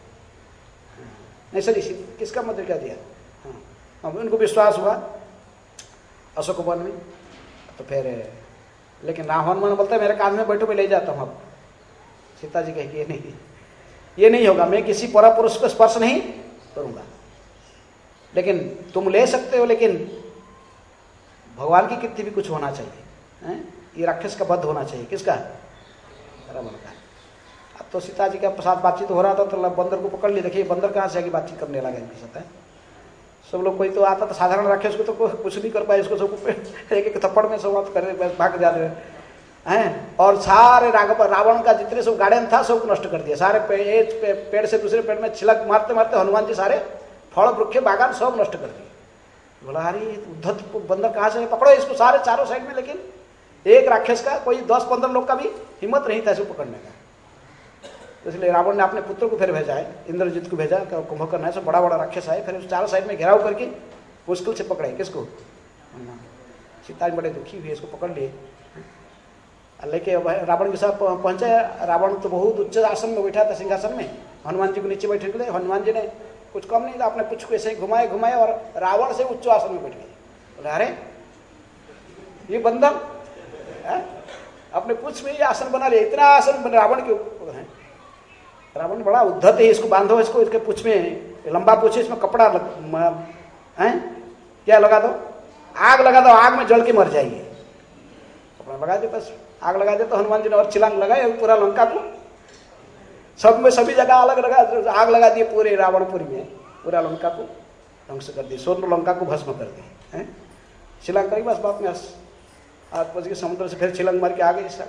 नहीं सॉरी किसका मुद्रिका दिया? हाँ, उनको विश्वास हुआ अशोक वन में। तो फिर लेकिन राम हनुमान बोलता है मेरे कान में बैठो, मैं ले जाता हूँ। अब सीता जी कहेगी ये नहीं, ये नहीं होगा, मैं किसी पर पुरुष को स्पर्श नहीं करूंगा। लेकिन तुम ले सकते हो, लेकिन भगवान की कृति भी कुछ होना चाहिए, है? ये राक्षस का वध होना चाहिए। किसका? रावण का। अब तो सीता जी का साथ बातचीत हो रहा था तो बंदर को पकड़ लिया। देखिए बंदर कहाँ से आगे बातचीत करने लगा इनके साथ, है? सब लोग, कोई तो आता तो साधारण राक्षस को तो कुछ नहीं कर पाए, इसको सब एक एक थप्पड़ में सब बात कर भाग जाते हैं। और सारे रावण का जितने सब गार्डन था सबको नष्ट कर दिया। सारे पे, पेड़ से दूसरे पेड़ में छिलक मारते मारते हनुमान जी सारे फल वृक्ष बागान सब नष्ट कर दिए। बोला अरे उद्धत बंदर कहाँ से, पकड़ो इसको सारे चारों साइड में। लेकिन एक राक्षस का कोई दस पंद्रह लोग का भी हिम्मत नहीं था इसको पकड़ने का। तो इसलिए रावण ने अपने पुत्र को फिर भेजा है, इंद्रजीत को भेजा, कुंभकर्ण है, सब बड़ा बड़ा राक्षस आए, फिर उस चारों साइड में घेराव करके मुश्किल से पकड़े। किसको? सीता जी बड़े दुखी हुए, इसको पकड़ लिए, लेके रावण के साथ पहुंचे। रावण तो बहुत उच्च आसन में बैठा था, सिंहासन में, हनुमान जी को नीचे बैठे के लिए। हनुमान जी ने कुछ कम नहीं था, अपने पुच्छ को ऐसे घुमाए घुमाए और रावण से उच्च आसन में बैठ गए। बोले अरे ये बंदर अपने पुच्छ में ये आसन बना लिया, इतना आसन रावण के ऊपर है। रावण बड़ा उद्धत है, इसको बांधो, इसको इसके पुच्छ में लंबा पुच्छ, इसमें कपड़ा है क्या लगा दो, आग लगा दो, आग में जल के मर जाइए। कपड़ा लगा दे, बस आग लगा दे। तो हनुमान जी ने और छिलांग लगाए पूरा लंका को, सब में सभी जगह अलग लगा आग लगा दिए, पूरे रावणपुरी में पूरा लंका को ध्वंस कर दिए, स्वर्ण लंका को भस्म कर दिए। छिलांग करी बस बात में आज पहुंच के समुद्र से फिर छिलंग मार के आ गए।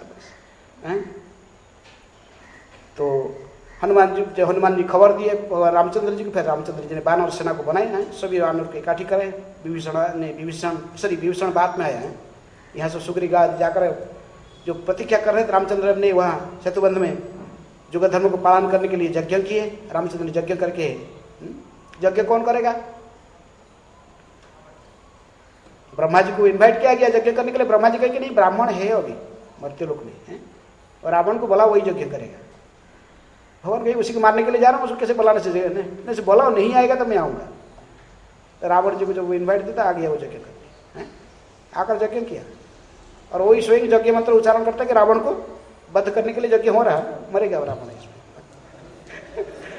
तो हनुमान जी जब हनुमान जी खबर दिए रामचंद्र जी को, फिर रामचंद्र जी ने वानर सेना को बनाए हैं, सभी वानर को इकट्ठी करे। विभीषण ने विभीषण सॉरी विभीषण बाद में आया है, यहाँ से सुग्रीव जाकर जो प्रतिज्ञा कर रहे थे रामचंद्र ने वहाँ सेतुबंध में युग धर्म को पालन करने के लिए यज्ञ किए। रामचंद्र ने यज्ञ करके, यज्ञ कौन करेगा? ब्रह्मा जी को इनवाइट किया गया यज्ञ करने के लिए। ब्रह्मा जी कहे कि नहीं ब्राह्मण है अभी मर्त्य लोक में है, और रावण को बोला वही यज्ञ करेगा। भगवान कहीं उसी को मारने के लिए जा रहा हूँ, उसको कैसे बुलाना चाहिए? नहीं से बोला नहीं आएगा तो मैं आऊंगा। तो रावण जी को जब वो इन्वाइट देता आ गया वो यज्ञ करके, आकर यज्ञ किया। और वही स्वयं यज्ञ मंत्र उच्चारण करता है कि रावण को वध करने के लिए यज्ञ हो रहा है, मरेगा रावण इसमें।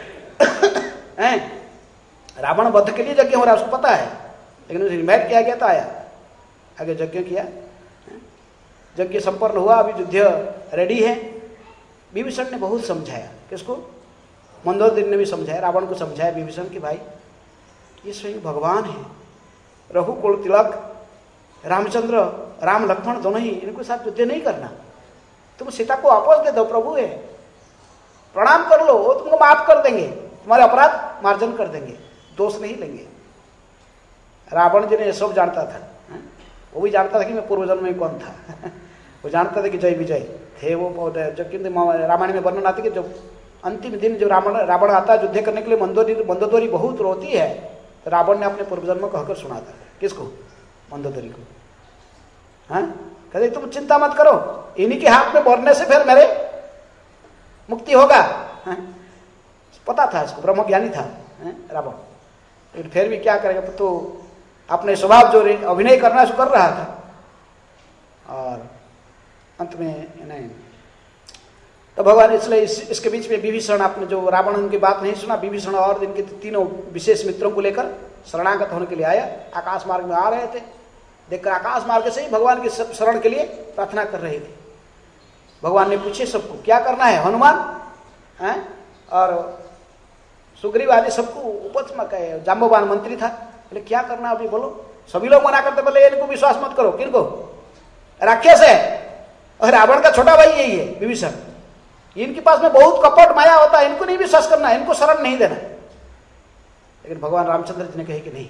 हैं, रावण वध के लिए यज्ञ हो रहा है उसको पता है, लेकिन उसे इन्वाइट किया गया तो आया, आगे यज्ञ किया, यज्ञ संपन्न हुआ, अभी युद्ध रेडी है। विभीषण ने बहुत समझाया, किसको? मंदोदरी ने भी समझाया, रावण को समझाया विभीषण कि भाई ये स्वयं भगवान है, रघुकुल तिलक रामचंद्र, राम लक्ष्मण दोनों ही, इनको साथ युद्ध नहीं करना, तुम सीता को वापस दे दो, प्रभु है, प्रणाम कर लो, वो तुमको माफ कर देंगे, तुम्हारे अपराध मार्जन कर देंगे, दोष नहीं लेंगे। रावण जी ने ये सब जानता था, वो भी जानता था कि मैं पूर्व जन्म में कौन था वो जानता था कि जय विजय थे वो, जब किंतु रामायण में वर्णन आती कि जब अंतिम दिन जो रावण रावण आता है युद्ध करने के लिए, मंदोदरी मंदोदरी बहुत रोती है, तो रावण ने अपने पूर्व जन्म को कहकर सुना था। किसको? मंदोदरी को। हाँ, कहते तुम चिंता मत करो, इन्हीं के हाथ में मरने से फिर मेरे मुक्ति होगा। हाँ? पता था इसको, ब्रह्म ज्ञानी था रावण, लेकिन फिर भी क्या करेगा, तो अपने स्वभाव जो अभिनय करना है कर रहा था, और अंत में नहीं। तो भगवान इसलिए इस, इसके बीच में विभीषण, आपने जो रावण उनकी बात नहीं सुना, विभीषण और इनके तीनों विशेष मित्रों को लेकर शरणागत होने के लिए आया। आकाश मार्ग में आ रहे थे, देखकर आकाश मार्ग से ही भगवान की शरण के लिए प्रार्थना कर रहे थे। भगवान ने पूछे सबको क्या करना है, हनुमान है और सुग्रीव आदि सबको उपस्थित में कहे, जाम्बवान मंत्री था, बोले क्या करना अभी बोलो। सभी लोग मना करते, बोले इनको विश्वास मत करो। किनको? राक्षस है, और रावण का छोटा भाई यही है विभीषण, इनके पास में बहुत कपट माया होता है, इनको नहीं विश्वास करना, इनको शरण नहीं देना। लेकिन भगवान रामचंद्र जी ने कहे कि नहीं,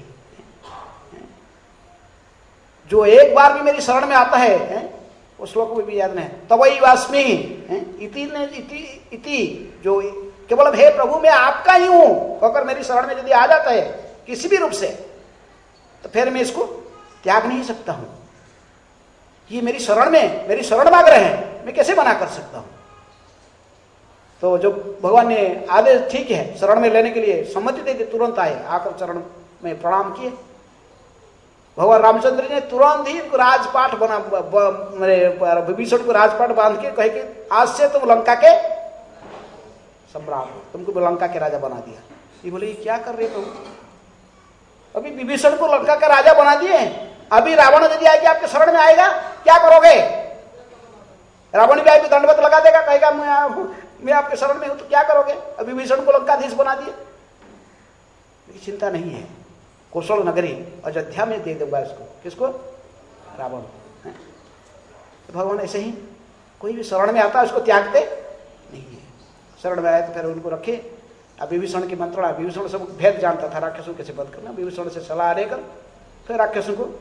जो एक बार भी मेरी शरण में आता है, है उस श्लोक में भी याद नहीं, तवई वास्मी इति ने इति इति, जो केवल हे प्रभु मैं आपका ही हूं कहकर मेरी शरण में यदि आ जाता है किसी भी रूप से, तो फिर मैं इसको त्याग नहीं सकता हूं। ये मेरी शरण में मेरी शरण मांग रहे हैं, मैं कैसे मना कर सकता हूं। तो जो भगवान ने आदेश ठीक है शरण में लेने के लिए सम्मति दे दी, तुरंत आए, आकर चरण में प्रणाम किए। भगवान रामचंद्र ने तुरंत ही इनको राजपाट बना, मेरे विभीषण को राजपाट बांध के कहे कि आज से तुम लंका के सम्राट हो, तुमको लंका के राजा बना दिया। ये बोले ये क्या कर रहे तुम, अभी विभीषण को लंका का राजा बना दिए, अभी रावण यदि आएगी आपके शरण में आएगा क्या करोगे? रावण भी आएगी दंडवत लगा देगा, कहेगा मैं मैं आपके शरण में हूं तो क्या करोगे? अभी विभीषण को लंकाधीश बना दिए। चिंता नहीं है, कौशल नगरी अयोध्या में दे दूंगा इसको। किसको? रावण। तो भगवान ऐसे ही कोई भी शरण में आता है उसको त्यागते नहीं है। शरण में आए तो फिर उनको रखे। अब विभीषण की मंत्रणा, विभीषण सब भेद जानता था राक्षसों कैसे वध करना, विभीषण से सलाह लेकर फिर राक्षसों को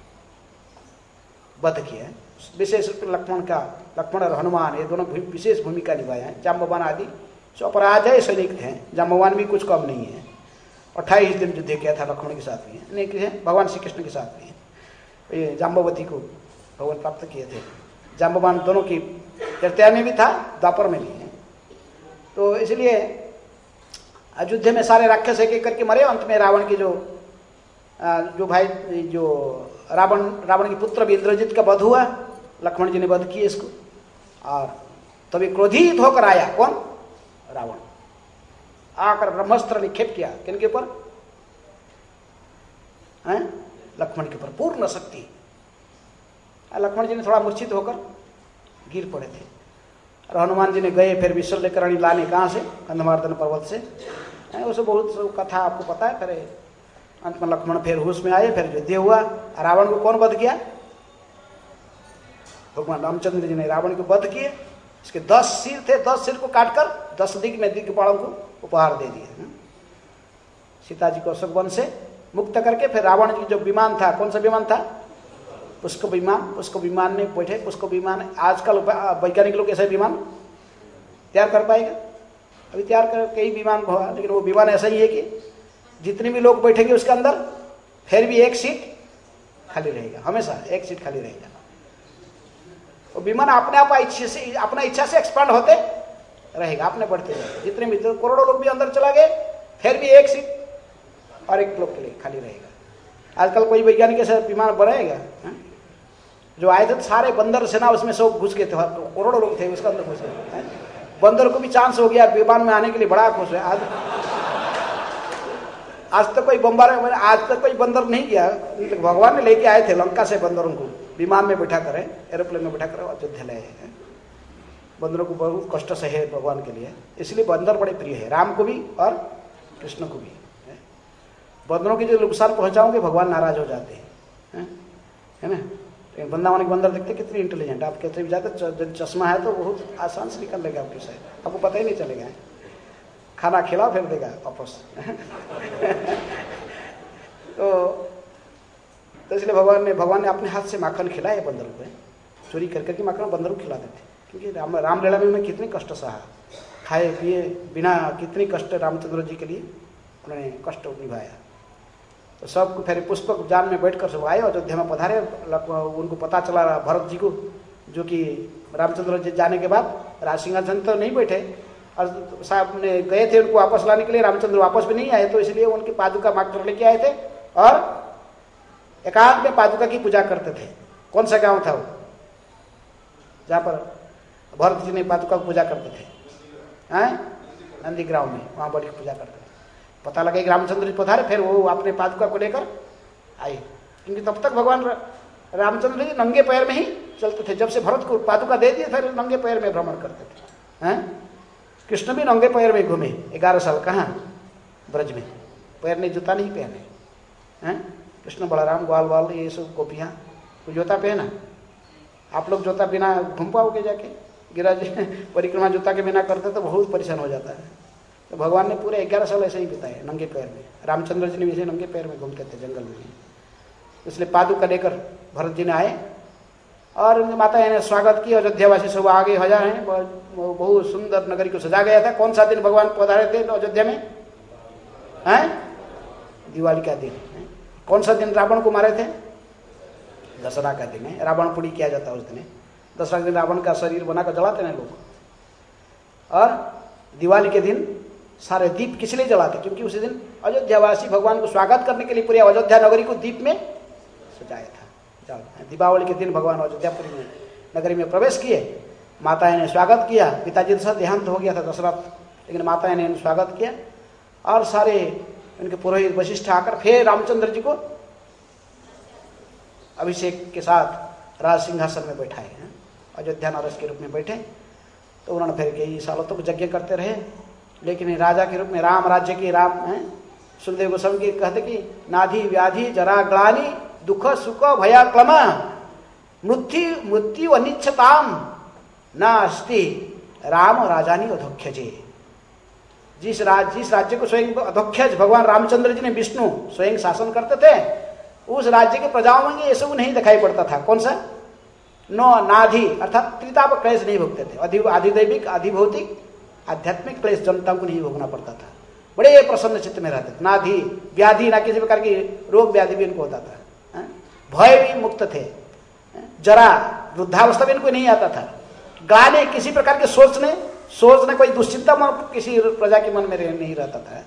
वध किया है। विशेष रूप से लक्ष्मण का, लक्ष्मण और हनुमान ये दोनों विशेष भूमिका निभाया है। जाम्बवान आदि जो अपराजय सैनिक थे, जाम्बवान भी कुछ कम नहीं है। अट्ठाईस दिन युद्ध किया था लक्ष्मण के साथ भी, नहीं किए भगवान श्री कृष्ण के साथ भी। ये जाम्बवती को भगवान प्राप्त किए थे। जाम्बवान दोनों की त्रेता में भी था, द्वापर में भी है। तो इसलिए अयोध्या में सारे राक्षस एक एक करके मरे। अंत में रावण की जो जो भाई जो रावण रावण की पुत्र भी इंद्रजित का वध हुआ, लक्ष्मण जी ने वध किए इसको। और तभी क्रोधित होकर आया कौन? रावण। आकर ब्रह्मास्त्र निक्षेप किया किनके ऊपर? हैं? लक्ष्मण के ऊपर पूर्ण शक्ति। लक्ष्मण जी ने थोड़ा मूर्छित होकर गिर पड़े थे और हनुमान जी ने गए फिर विश्व लेकर अणी लाने, कहाँ से? कंधमार्दन पर्वत से। उसे बहुत कथा आपको पता है। फिर अंत में लक्ष्मण फिर होश में आए, फिर युद्ध हुआ। रावण को कौन वध किया? भगवान रामचंद्र जी ने रावण को वध किए। इसके दस सिर थे, दस सिर को काटकर दस दिग में दिग्पालों को उपहार दे दिए। सीता जी को अशोक वन से मुक्त करके फिर रावण की जो विमान था, कौन सा विमान था? पुष्प विमान। पुष्प विमान में बैठे। पुष्प विमान आजकल वैज्ञानिक लोग ऐसा विमान तैयार कर पाएगा? अभी तैयार कर कई विमान हुआ, लेकिन वो विमान ऐसा ही है कि जितने भी लोग बैठेंगे उसके अंदर फिर भी एक सीट खाली रहेगा, हमेशा एक सीट खाली रहेगा। वो विमान अपने आप इच्छा से अपना इच्छा से एक्सपांड होते रहेगा, अपने बढ़ते रहेगा। जितने भी करोड़ों लोग भी अंदर चला गए फिर भी एक सीट और एक लोग के लिए खाली रहेगा। आजकल कोई वैज्ञानिक ऐसा विमान बनाएगा? जो आए थे सारे बंदर सेना उसमें सब घुस गए थे, करोड़ों लोग थे उसके अंदर घुस गए। बंदर को भी चांस हो गया विमान में आने के लिए, बड़ा खुश है। आज आज तक कोई बम्बार मैंने आज तक कोई बंदर नहीं किया, भगवान ने लेके आए थे लंका से बंदरों को, विमान में बैठा कर, एरोप्लेन में बैठा कर अयोध्या लाए हैं। बंदरों को बहुत कष्ट से है भगवान के लिए, इसलिए बंदर बड़े प्रिय है राम को भी और कृष्ण को भी। बंदरों की जो नुकसान पहुंचाओगे भगवान नाराज हो जाते हैं, है ना। वृंदावन के बंदर देखते कितनी इंटेलिजेंट, आप कहते भी जाते चश्मा है तो बहुत आसान से निकल लेगा आपके साथ, आपको पता ही नहीं चलेगा। खाना खिला फिर देगा वापस। तो, तो इसलिए भगवान ने भगवान ने अपने हाथ से माखन खिलाया बंदरों को, चोरी कर करके माखन बंदरों को खिलाते थे, क्योंकि राम रामलीला में उन्होंने कितनी कष्ट सहा, खाए पिए बिना, कितनी कष्ट रामचंद्र जी के लिए उन्होंने कष्ट निभाया। तो सब फिर पुष्पक जान में बैठकर सब आए, अयोध्या में पधारे। उनको पता चला भरत जी को, जो कि रामचंद्र जी जाने के बाद राज सिंहासन तो नहीं बैठे, और साहब ने गए थे उनको वापस लाने के लिए, रामचंद्र वापस भी नहीं आए, तो इसलिए उनकी पादुका मात्र लेके आए थे और एकांत में पादुका की पूजा करते थे। कौन सा गांव था वो जहाँ पर भरत जी ने पादुका की पूजा करते थे? हैं नंदी ग्राम में, वहाँ बड़ी पूजा करते थे। पता लगा कि रामचंद्र जी पधारे, फिर वो अपने पादुका को लेकर आए, क्योंकि तब तक भगवान रामचंद्र जी नंगे पैर में ही चलते थे। जब से भरत को पादुका दे दिए फिर नंगे पैर में भ्रमण करते थे। हैं कृष्ण भी नंगे पैर में घूमे ग्यारह साल, कहाँ ब्रज में, पैर ने जूता नहीं पहने। हैं कृष्ण बलराम ग्वाल वाल ये सब गोपियाँ कोई जूता पहना? आप लोग जूता बिना घूम पाओगे जाके? गिरिराज परिक्रमा जूता के बिना करते तो बहुत परेशान हो जाता है। तो भगवान ने पूरे ग्यारह साल ऐसे ही बिताए नंगे पैर में। रामचंद्र जी ने भी ऐसे नंगे पैर में घूमते थे जंगल में, इसलिए पादुका लेकर भरत जी ने आए और उनकी माता ने स्वागत किया। अयोध्यावासी सब आगे हजार हैं, बहुत सुंदर नगरी को सजा गया था। कौन सा दिन भगवान पधारे थे अयोध्या में? हैं दिवाली का दिन है। कौन सा दिन रावण को मारे थे? दशहरा का दिन है, रावण पुड़ी किया जाता है उस दिन। दशहरा के दिन रावण का शरीर बनाकर जलाते हैं लोग, और दिवाली के दिन सारे दीप किस लिए जलाते? क्योंकि उसी दिन अयोध्यावासी भगवान को स्वागत करने के लिए पूरी अयोध्या नगरी को दीप में सजाया था। दीपावली के दिन भगवान अयोध्यापुरी में नगरी में प्रवेश किए। माता ने स्वागत किया। पिताजी के साथ देहांत हो गया था दशरथ, लेकिन माता ने स्वागत किया और सारे उनके पुरोहित वशिष्ठ आकर फिर रामचंद्र जी को अभिषेक के साथ राज सिंहासन में बैठाए हैं, अयोध्या नरेश के रूप में बैठे। तो उन्होंने फिर कई सालों तक तो यज्ञ करते रहे, लेकिन राजा के रूप में राम राज्य की राम है सुखदेव गोस्वामी की कहते कि नाधि व्याधि जरा ग्लानि दुख सुख भया क्लम मृत्यु मृत्यु अनिच्छताम न अस्ति राम राजानी अधोख्यजे। जिस राज जिस राज्य को स्वयं अधोख्यज भगवान रामचंद्र जी ने विष्णु स्वयं शासन करते थे, उस राज्य के प्रजाओं में ये सब नहीं दिखाई पड़ता था। कौन सा? नो नाधि अर्थात त्रिताप क्लेश नहीं भोगते थे। अधि अधिदैविक अधिभौतिक आध्यात्मिक क्लेश जनता को नहीं भोगना पड़ता था। बड़े प्रसन्न चित्त में रहते थे। नाधि व्याधि, ना किसी प्रकार की रोग व्याधि भी इनको होता था। भय भी मुक्त थे। जरा वृद्धावस्था भी इनको नहीं आता था। गाने किसी प्रकार के सोचने सोचने कोई दुश्चिंता मन किसी प्रजा के मन में नहीं रहता था।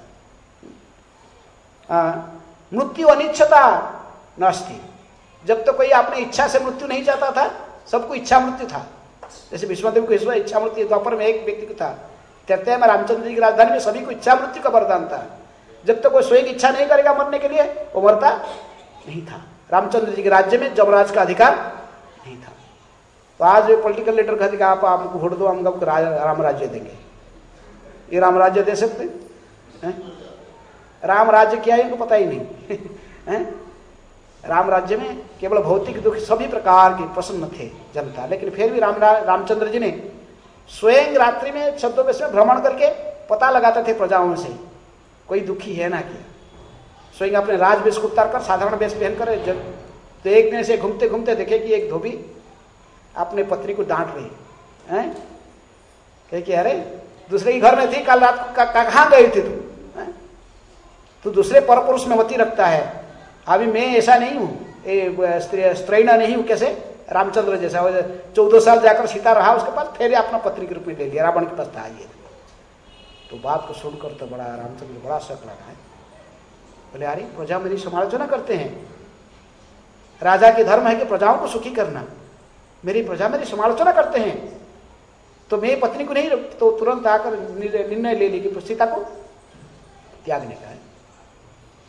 मृत्यु अनिच्छता नास्ति, जब तो कोई अपने इच्छा से मृत्यु नहीं चाहता था, सबको इच्छा मृत्यु था। जैसे विश्वदेव को ईश्वर इच्छा मृत्यु द्वापर में एक व्यक्ति को था, त्रेता में रामचंद्र जी की राजधानी में सभी को इच्छा मृत्यु का वरदान था। जब तक तो कोई स्वयं इच्छा नहीं करेगा मरने के लिए वो मरता नहीं था। रामचंद्र जी के राज्य में जमराज का अधिकार नहीं था। तो आज पॉलिटिकल लीडर कहते कि आप आपको वोट दो, हम आपको राम राज्य देंगे। ये राम राज्य दे सकते हैं? राम राज्य क्या है इनको पता ही नहीं है? राम राज्य में केवल भौतिक दुख सभी प्रकार के प्रसन्न थे जनता, लेकिन फिर भी राम रामचंद्र जी ने स्वयं रात्रि में छद्मवेश में भ्रमण करके पता लगाते थे प्रजाओं से कोई दुखी है ना क्या। स्वयं अपने राजवेश को उतार कर साधारण वेश पहनकर जब तो एक दिन से घूमते घूमते देखे कि एक धोबी अपने पत्नी को डांट रही है। कहे कि अरे दूसरे के घर में थी, कल रात कहाँ गई थी तू? तू दूसरे परपुरुष में मति रखता है, अभी मैं ऐसा नहीं हूँ, स्त्रैण नहीं हूँ। कैसे? रामचंद्र जैसा चौदह साल जाकर सीता रहा उसके पास, फिर अपना पत्नी के रूप में ले लिया, रावण के पास था ये। तो बात को सुनकर तो बड़ा रामचंद्र को बड़ा शक लगा है। बोले अरे प्रजा मेरी समालोचना करते हैं, राजा की धर्म है कि प्रजाओं को सुखी करना, मेरी प्रजा मेरी समालोचना करते हैं, तो मैं पत्नी को नहीं, तो तुरंत आकर निर्णय ले ली कि सीता को त्यागने का है।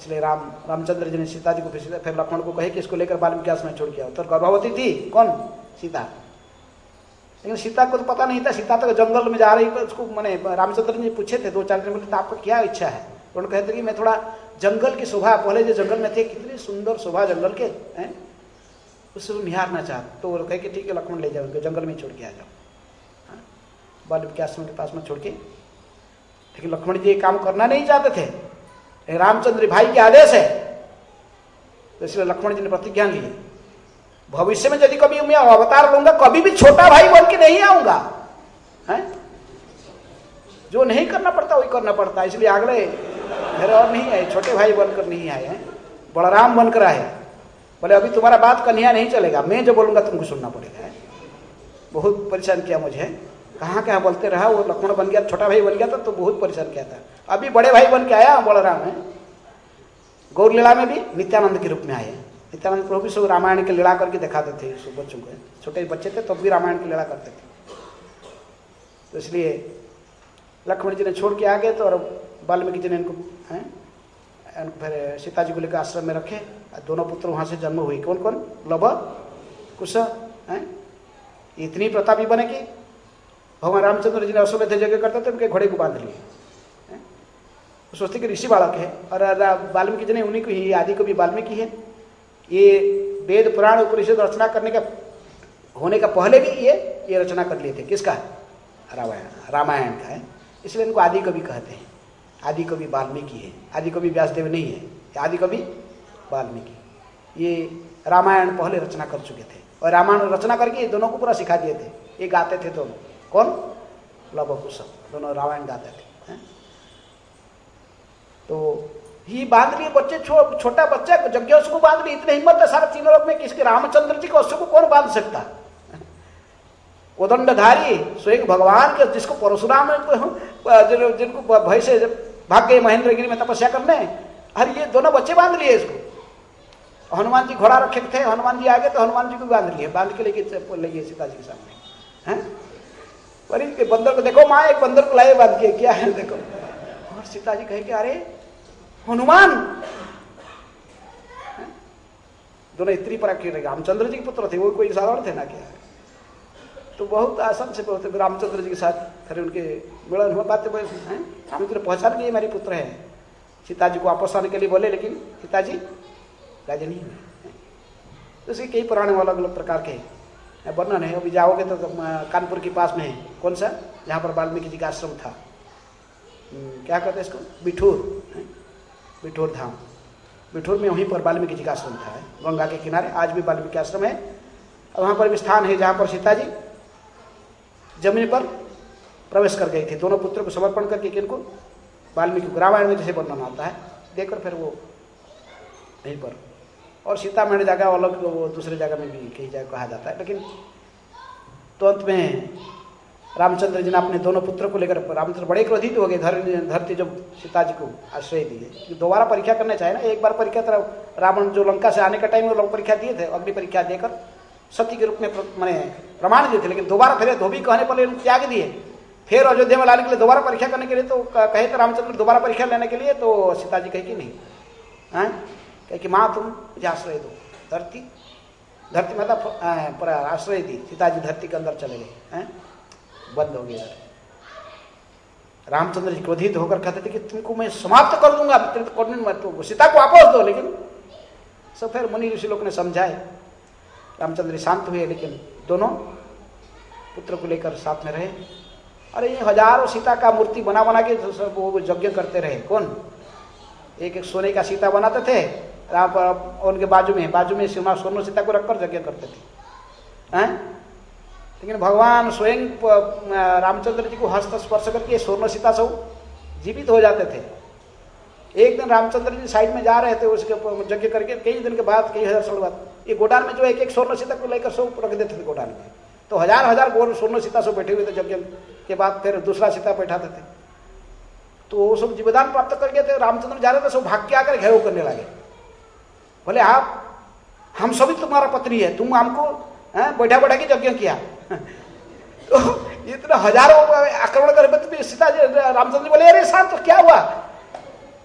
इसलिए राम रामचंद्र जी ने सीता जी को फिर फिर लक्ष्मण को कहे कि इसको लेकर वाल्मीकि आश्रम में छोड़ के आओ। तो गर्भवती थी कौन? सीता। लेकिन सीता को तो पता नहीं था, सीता तो जंगल में जा रही, उसको मैंने रामचंद्र जी पूछे थे दो चार दिन, बोले तो आपको क्या इच्छा है? तो उन्होंने कहते कि मैं थोड़ा जंगल की शोभा, पहले जो जंगल में थे कितनी सुंदर शोभा जंगल के हैं, उससे निहारना चाहते। तो वो कहे कि ठीक है लक्ष्मण ले जाओ, जंगल में छोड़ के आ जाओ, वाल्मीकि आश्रम के पास में छोड़ के। लेकिन लक्ष्मण जी ये काम करना नहीं चाहते थे, रामचंद्र भाई के आदेश है, तो इसलिए लक्ष्मण जी ने प्रतिज्ञा ली, भविष्य में यदि कभी मैं अवतार लूंगा कभी भी छोटा भाई बन के नहीं आऊंगा, है? जो नहीं करना पड़ता वही करना पड़ता। इसलिए अगले मेरे और नहीं आए, छोटे भाई बनकर नहीं आए हैं, बलराम बनकर आए। बोले अभी तुम्हारा बात कन्हैया नहीं चलेगा, मैं जो बोलूंगा तुमको सुनना पड़ेगा। बहुत परेशान किया मुझे, कहाँ कहाँ बोलते रहा। वो लक्ष्मण बन गया, छोटा भाई बन गया था तो बहुत परेशान किया था। अभी बड़े भाई बन के आया बलराम है। गौर लीला में भी नित्यानंद के रूप में आए। नित्यानंद प्रभु भी सब रामायण की लीला करके दिखाते थे सब बच्चों को, छोटे बच्चे थे तब तो भी रामायण की लीला करते थे। तो इसलिए लक्ष्मण जी ने छोड़ के आ गए, तो और वाल्मीकि जी ने इनको हैं फिर सीता जी को लेकर आश्रम में रखे। दोनों पुत्र वहां से जन्म हुए। कौन कौन? लव कुश हैं। इतनी प्रतापी बने कि भगवान रामचंद्र जी ने अश्वमेध यज्ञ करते थे, उनके घोड़े को बांध लिए। सोचते कि ऋषि बालक है, और वाल्मीकि जी ने उन्हीं को ही, आदि को भी वाल्मीकि है। ये वेद पुराण उपनिषद रचना करने का होने का पहले भी ये ये रचना कर लिए थे। किसका? रामायण रामायण का है, इसलिए इनको आदि कवि कहते हैं। आदि कवि वाल्मीकि है, आदि कवि व्यासदेव नहीं है, आदि कवि वाल्मीकि। ये रामायण पहले रचना कर चुके थे, और रामायण रचना करके दोनों को पूरा सिखा दिए थे। ये गाते थे दोनों, कौन? लव कुश, दोनों रामायण गाते थे। है? तो ही बांध लिए बच्चे, छो, छोटा बच्चा यज्ञ उसको बांध लिए। इतने हिम्मत है सारा तीनों लोग में, किसके? रामचंद्र जी को अश्व को कौन बांध सकता? उदंडधारी स्वयं भगवान के, जिसको परशुराम जिनको भय से भाग गए महेंद्रगिरी में तपस्या करने, अरे ये दोनों बच्चे बांध लिए इसको। हनुमान जी घोड़ा रखे थे, हनुमान जी आ गए तो हनुमान जी को बांध लिए, बांध के लेके ले गए सीता जी के सामने। हैं? अरे बंदर को देखो माँ, एक बंदर को लाए बांध के, क्या है देखो। और सीता जी कहे कि अरे हनुमान, दोनों स्त्री पर रामचंद्र जी के पुत्र थे, वो कोई साधारण थे ना क्या। तो बहुत आसान से बहुत रामचंद्र जी के साथ खरे उनके मिलन हुआ। बात हैं रामचंद्र पहचान के मेरे पुत्र है। सीता जी को वापस आने के लिए बोले, लेकिन सीता जी राजी नहीं हुए। तो इसके कई पुराने अलग अलग प्रकार के वर्णन है। अभी जाओगे तो कानपुर के पास में है, कौन सा? जहाँ पर वाल्मीकि जी का आश्रम था, क्या कहते हैं इसको? बिठूर, बिठूर धाम। बिठूर में वहीं पर वाल्मीकि जी का आश्रम था, गंगा के किनारे। आज भी वाल्मीकि आश्रम है। और वहाँ पर भी स्थान है जहाँ पर सीता जी जमीन पर प्रवेश कर गई थी, दोनों पुत्रों को समर्पण करके। किनको? वाल्मीकि को। रामायण में जैसे वर्णन आता है, देखकर फिर वो यहीं पर। और सीता मैंने जगह अलग, वो दूसरे जगह में भी कई जगह कहा जाता है। लेकिन तो अंत में रामचंद्र जी ने अपने दोनों पुत्रों को लेकर, रामचंद्र बड़े क्रोधित हो गए धरती जब सीता जी को आश्रय दिए। दोबारा परीक्षा करना चाहिए ना, एक बार परीक्षा तरह रावण जो लंका से आने का टाइम में लोग परीक्षा दिए थे, अग्नि परीक्षा देकर सत्य के रूप में मैंने प्रमाण दिए थे। लेकिन दोबारा फिर धोबी कहने पर त्याग दिए। फिर अयोध्या में लाने के लिए दोबारा परीक्षा करने के लिए तो कहे थे रामचंद्र दोबारा परीक्षा लेने के लिए, तो सीता जी कहे कि नहीं, कहे कि माँ तुम मुझे आश्रय दो। धरती धरती माता पर आश्रय दी, सीता जी धरती के अंदर चले गए, बंद हो गया। रामचंद्र जी क्रोधित होकर कहते थे कि तुमको मैं समाप्त कर दूंगा, तो सीता को वापस दो। लेकिन सब फिर मुनि ऋषि लोग ने समझाए, रामचंद्र शांत हुए। लेकिन दोनों पुत्र को लेकर साथ में रहे। अरे ये हजारों सीता का मूर्ति बना बना के सब वो यज्ञ करते रहे। कौन? एक एक सोने का सीता बनाते थे, उनके बाजू में बाजू में स्वर्ण सीता को रखकर यज्ञ करते थे। हैं? लेकिन भगवान स्वयं रामचंद्र जी को हस्त स्पर्श करके स्वर्ण सीता सब जीवित हो जाते थे। एक दिन रामचंद्र जी साइड में जा रहे थे, उसके यज्ञ करके कई दिन के बाद, कई हजार साल बाद, ये गोडान में जो एक एक स्वर्ण सीता को लेकर सब रख देते थे गोडान में। तो हजार हजार गोल स्वर्ण सीता सब बैठे हुए थे। यज्ञ के बाद फिर दूसरा सीता बैठाते थे। तो वो सब जीवदान प्राप्त कर गए थे। रामचंद्र जा रहे थे, सब भाग के आकर घेराव करने लगे। बोले आप, हम सभी तुम्हारा पत्नी है, तुम हमको बैठा बैठा के यज्ञ किया। तो इतना हजारों आक्रमण कर सीता जी, रामचंद्र बोले अरे शांत, तो क्या हुआ?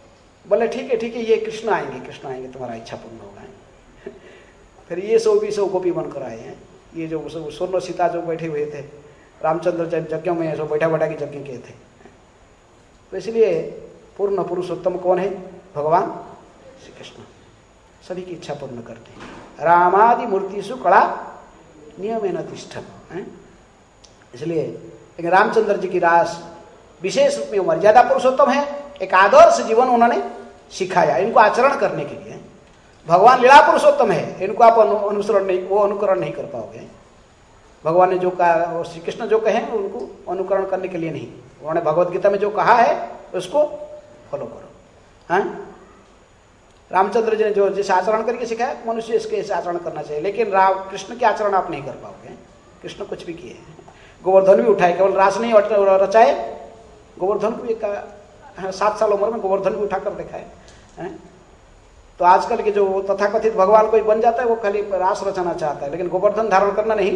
बोले ठीक है ठीक है, ये कृष्ण आएंगे, कृष्ण आएंगे, तुम्हारा इच्छा पूर्ण होगा। फिर ये सौ भी सौ गोपी बनकर आए हैं। ये जो स्वर्ण सीता जो बैठे हुए थे रामचंद्र यज्ञों में, जो बैठा बैठा के यज्ञ किए थे। तो इसलिए पूर्ण पुरुषोत्तम कौन है? भगवान श्री कृष्ण। सभी की इच्छा पूर्ण करते हैं। रामादि मूर्तिषु कला नियमेन तिष्ठन्। इसलिए लेकिन रामचंद्र जी की रास विशेष रूप में मर्यादा पुरुषोत्तम है। एक आदर्श जीवन उन्होंने सिखाया इनको आचरण करने के लिए। भगवान लीला पुरुषोत्तम है, इनको आप अनुसरण नहीं, वो अनुकरण नहीं कर पाओगे। भगवान ने जो कहा, श्री कृष्ण जो कहे उनको अनुकरण करने के लिए नहीं, उन्होंने भगवत गीता में जो कहा है उसको फॉलो करो। हाँ, रामचंद्र जी ने जो जिस आचरण करके सिखाया मनुष्य इसके इस आचरण करना चाहिए, लेकिन राम कृष्ण के आचरण आप नहीं कर पाओगे। कृष्ण कुछ भी किए, गोवर्धन भी उठाए, केवल रास नहीं रचाए, गोवर्धन को भी सात साल उम्र में गोवर्धन भी उठाकर दिखाए। तो आजकल के जो तथाकथित भगवान कोई बन जाता है वो खाली रास रचाना चाहता है, लेकिन गोवर्धन धारण करना नहीं।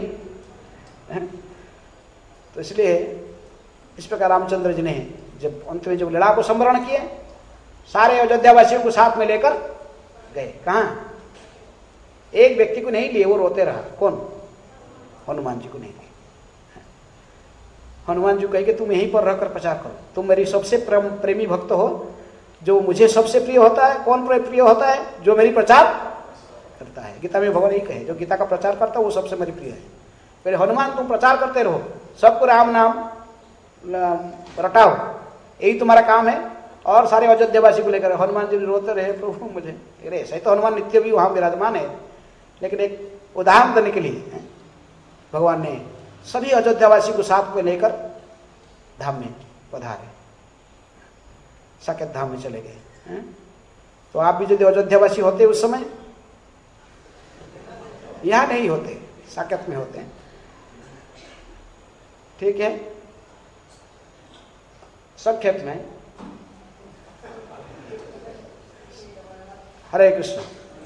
तो इसलिए इस प्रकार रामचंद्र जी ने जब अंत में जब लीला को संवरण किए, सारे अयोध्यावासियों को साथ में लेकर गए। कहाँ? एक व्यक्ति को नहीं लिए, वो रोते रहा। कौन? हनुमान जी को नहीं लिए। हनुमान जी कहे कि तुम यहीं पर रहकर प्रचार करो, तुम मेरी सबसे प्रेम, प्रेमी भक्त हो, जो मुझे सबसे प्रिय होता है। कौन प्रिय होता है? जो मेरी प्रचार करता है। गीता में भगवान यही कहे, जो गीता का प्रचार करता है वो सबसे मेरी प्रिय है। फिर हनुमान तुम प्रचार करते रहो, सबको राम नाम रटाओ, यही तुम्हारा काम है। और सारे अयोध्यावासी को लेकर हनुमान जी रोते रहे, प्रभु मुझे। अरे ऐसा ही तो हनुमान नित्य भी वहां विराजमान है, लेकिन एक उदाहरण देने के लिए भगवान ने सभी अयोध्यावासी को साथ में लेकर धाम में पधारे, साकेत धाम में चले गए। तो आप भी यदि अयोध्यावासी होते उस समय, यहां नहीं होते, साकेत में होते। ठीक है, संक्षेप में हरे कृष्ण।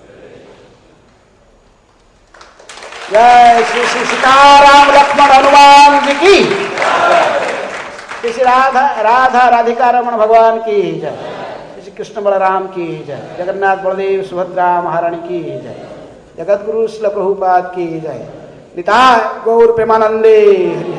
जय श्री श्री सीताराम लक्ष्मण हनुमान जी की, श्री राधा राधा राधिका रमण भगवान की जय, श्री कृष्ण बलराम की जय, जगन्नाथ बलदेव सुभद्रा महारानी की जय, जगत गुरु श्रील प्रभुपाद की जय। निताय गौर प्रेमानंदे।